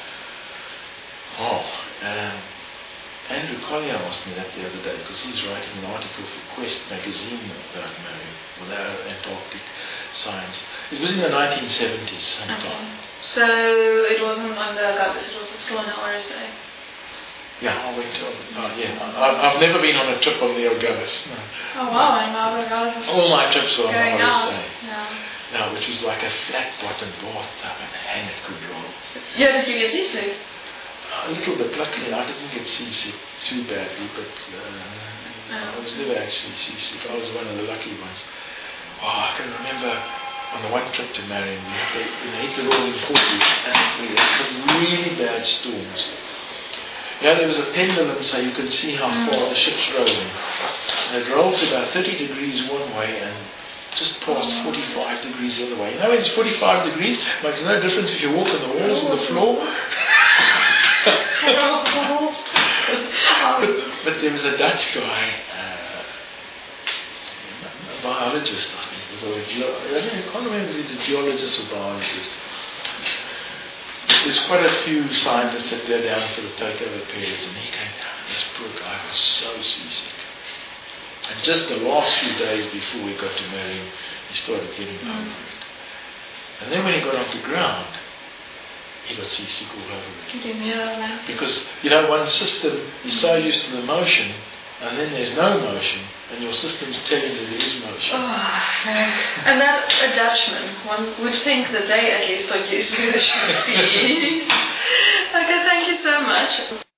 Oh, um, Andrew Collier asked me that the other day, because he's writing an article for Quest magazine about Marion, with our Antarctic science. It was in the nineteen seventies sometime. Okay. So it wasn't on the Gabas, it was still on the R S A. Yeah, I went on. Oh, yeah, I, I've never been on a trip on the Ogabas. No. Oh wow, and Marlborough Gabas. All my trips were on the Going R out. S A. Yeah. No, which was like a flat-bottomed bathtub, and hang it could roll. Yeah, did you get seasick? A little bit. Luckily, I didn't get seasick too badly, but uh, I was never actually seasick. I was one of the lucky ones. Oh, I can remember on the one trip to Marion, we had the, we hit the rolling forties, and we had some really bad storms. Yeah, there was a pendulum, so you could see how Mm. far the ship's rolling. And it rolled about thirty degrees one way and just past forty-five degrees the other way. You know, when it's forty-five degrees, makes no difference if you walk on the walls or the floor. but, but there was a Dutch guy, uh, a biologist, I think, or a geo- I don't know, I can't remember if he's a geologist or biologist. There's quite a few scientists that go down for the takeover periods, and he came down, and this poor guy was so seasick. And just the last few days before we got to Marion, he started getting Mm. over it. And then when he got onto ground, he got seasick all over it. Did you hear that? Because, you know, one system is so used to the motion, and then there's no motion, and your system's telling you there is motion. Oh, no. And that a Dutchman, one would think that they at least are used to the sea. Okay, thank you so much.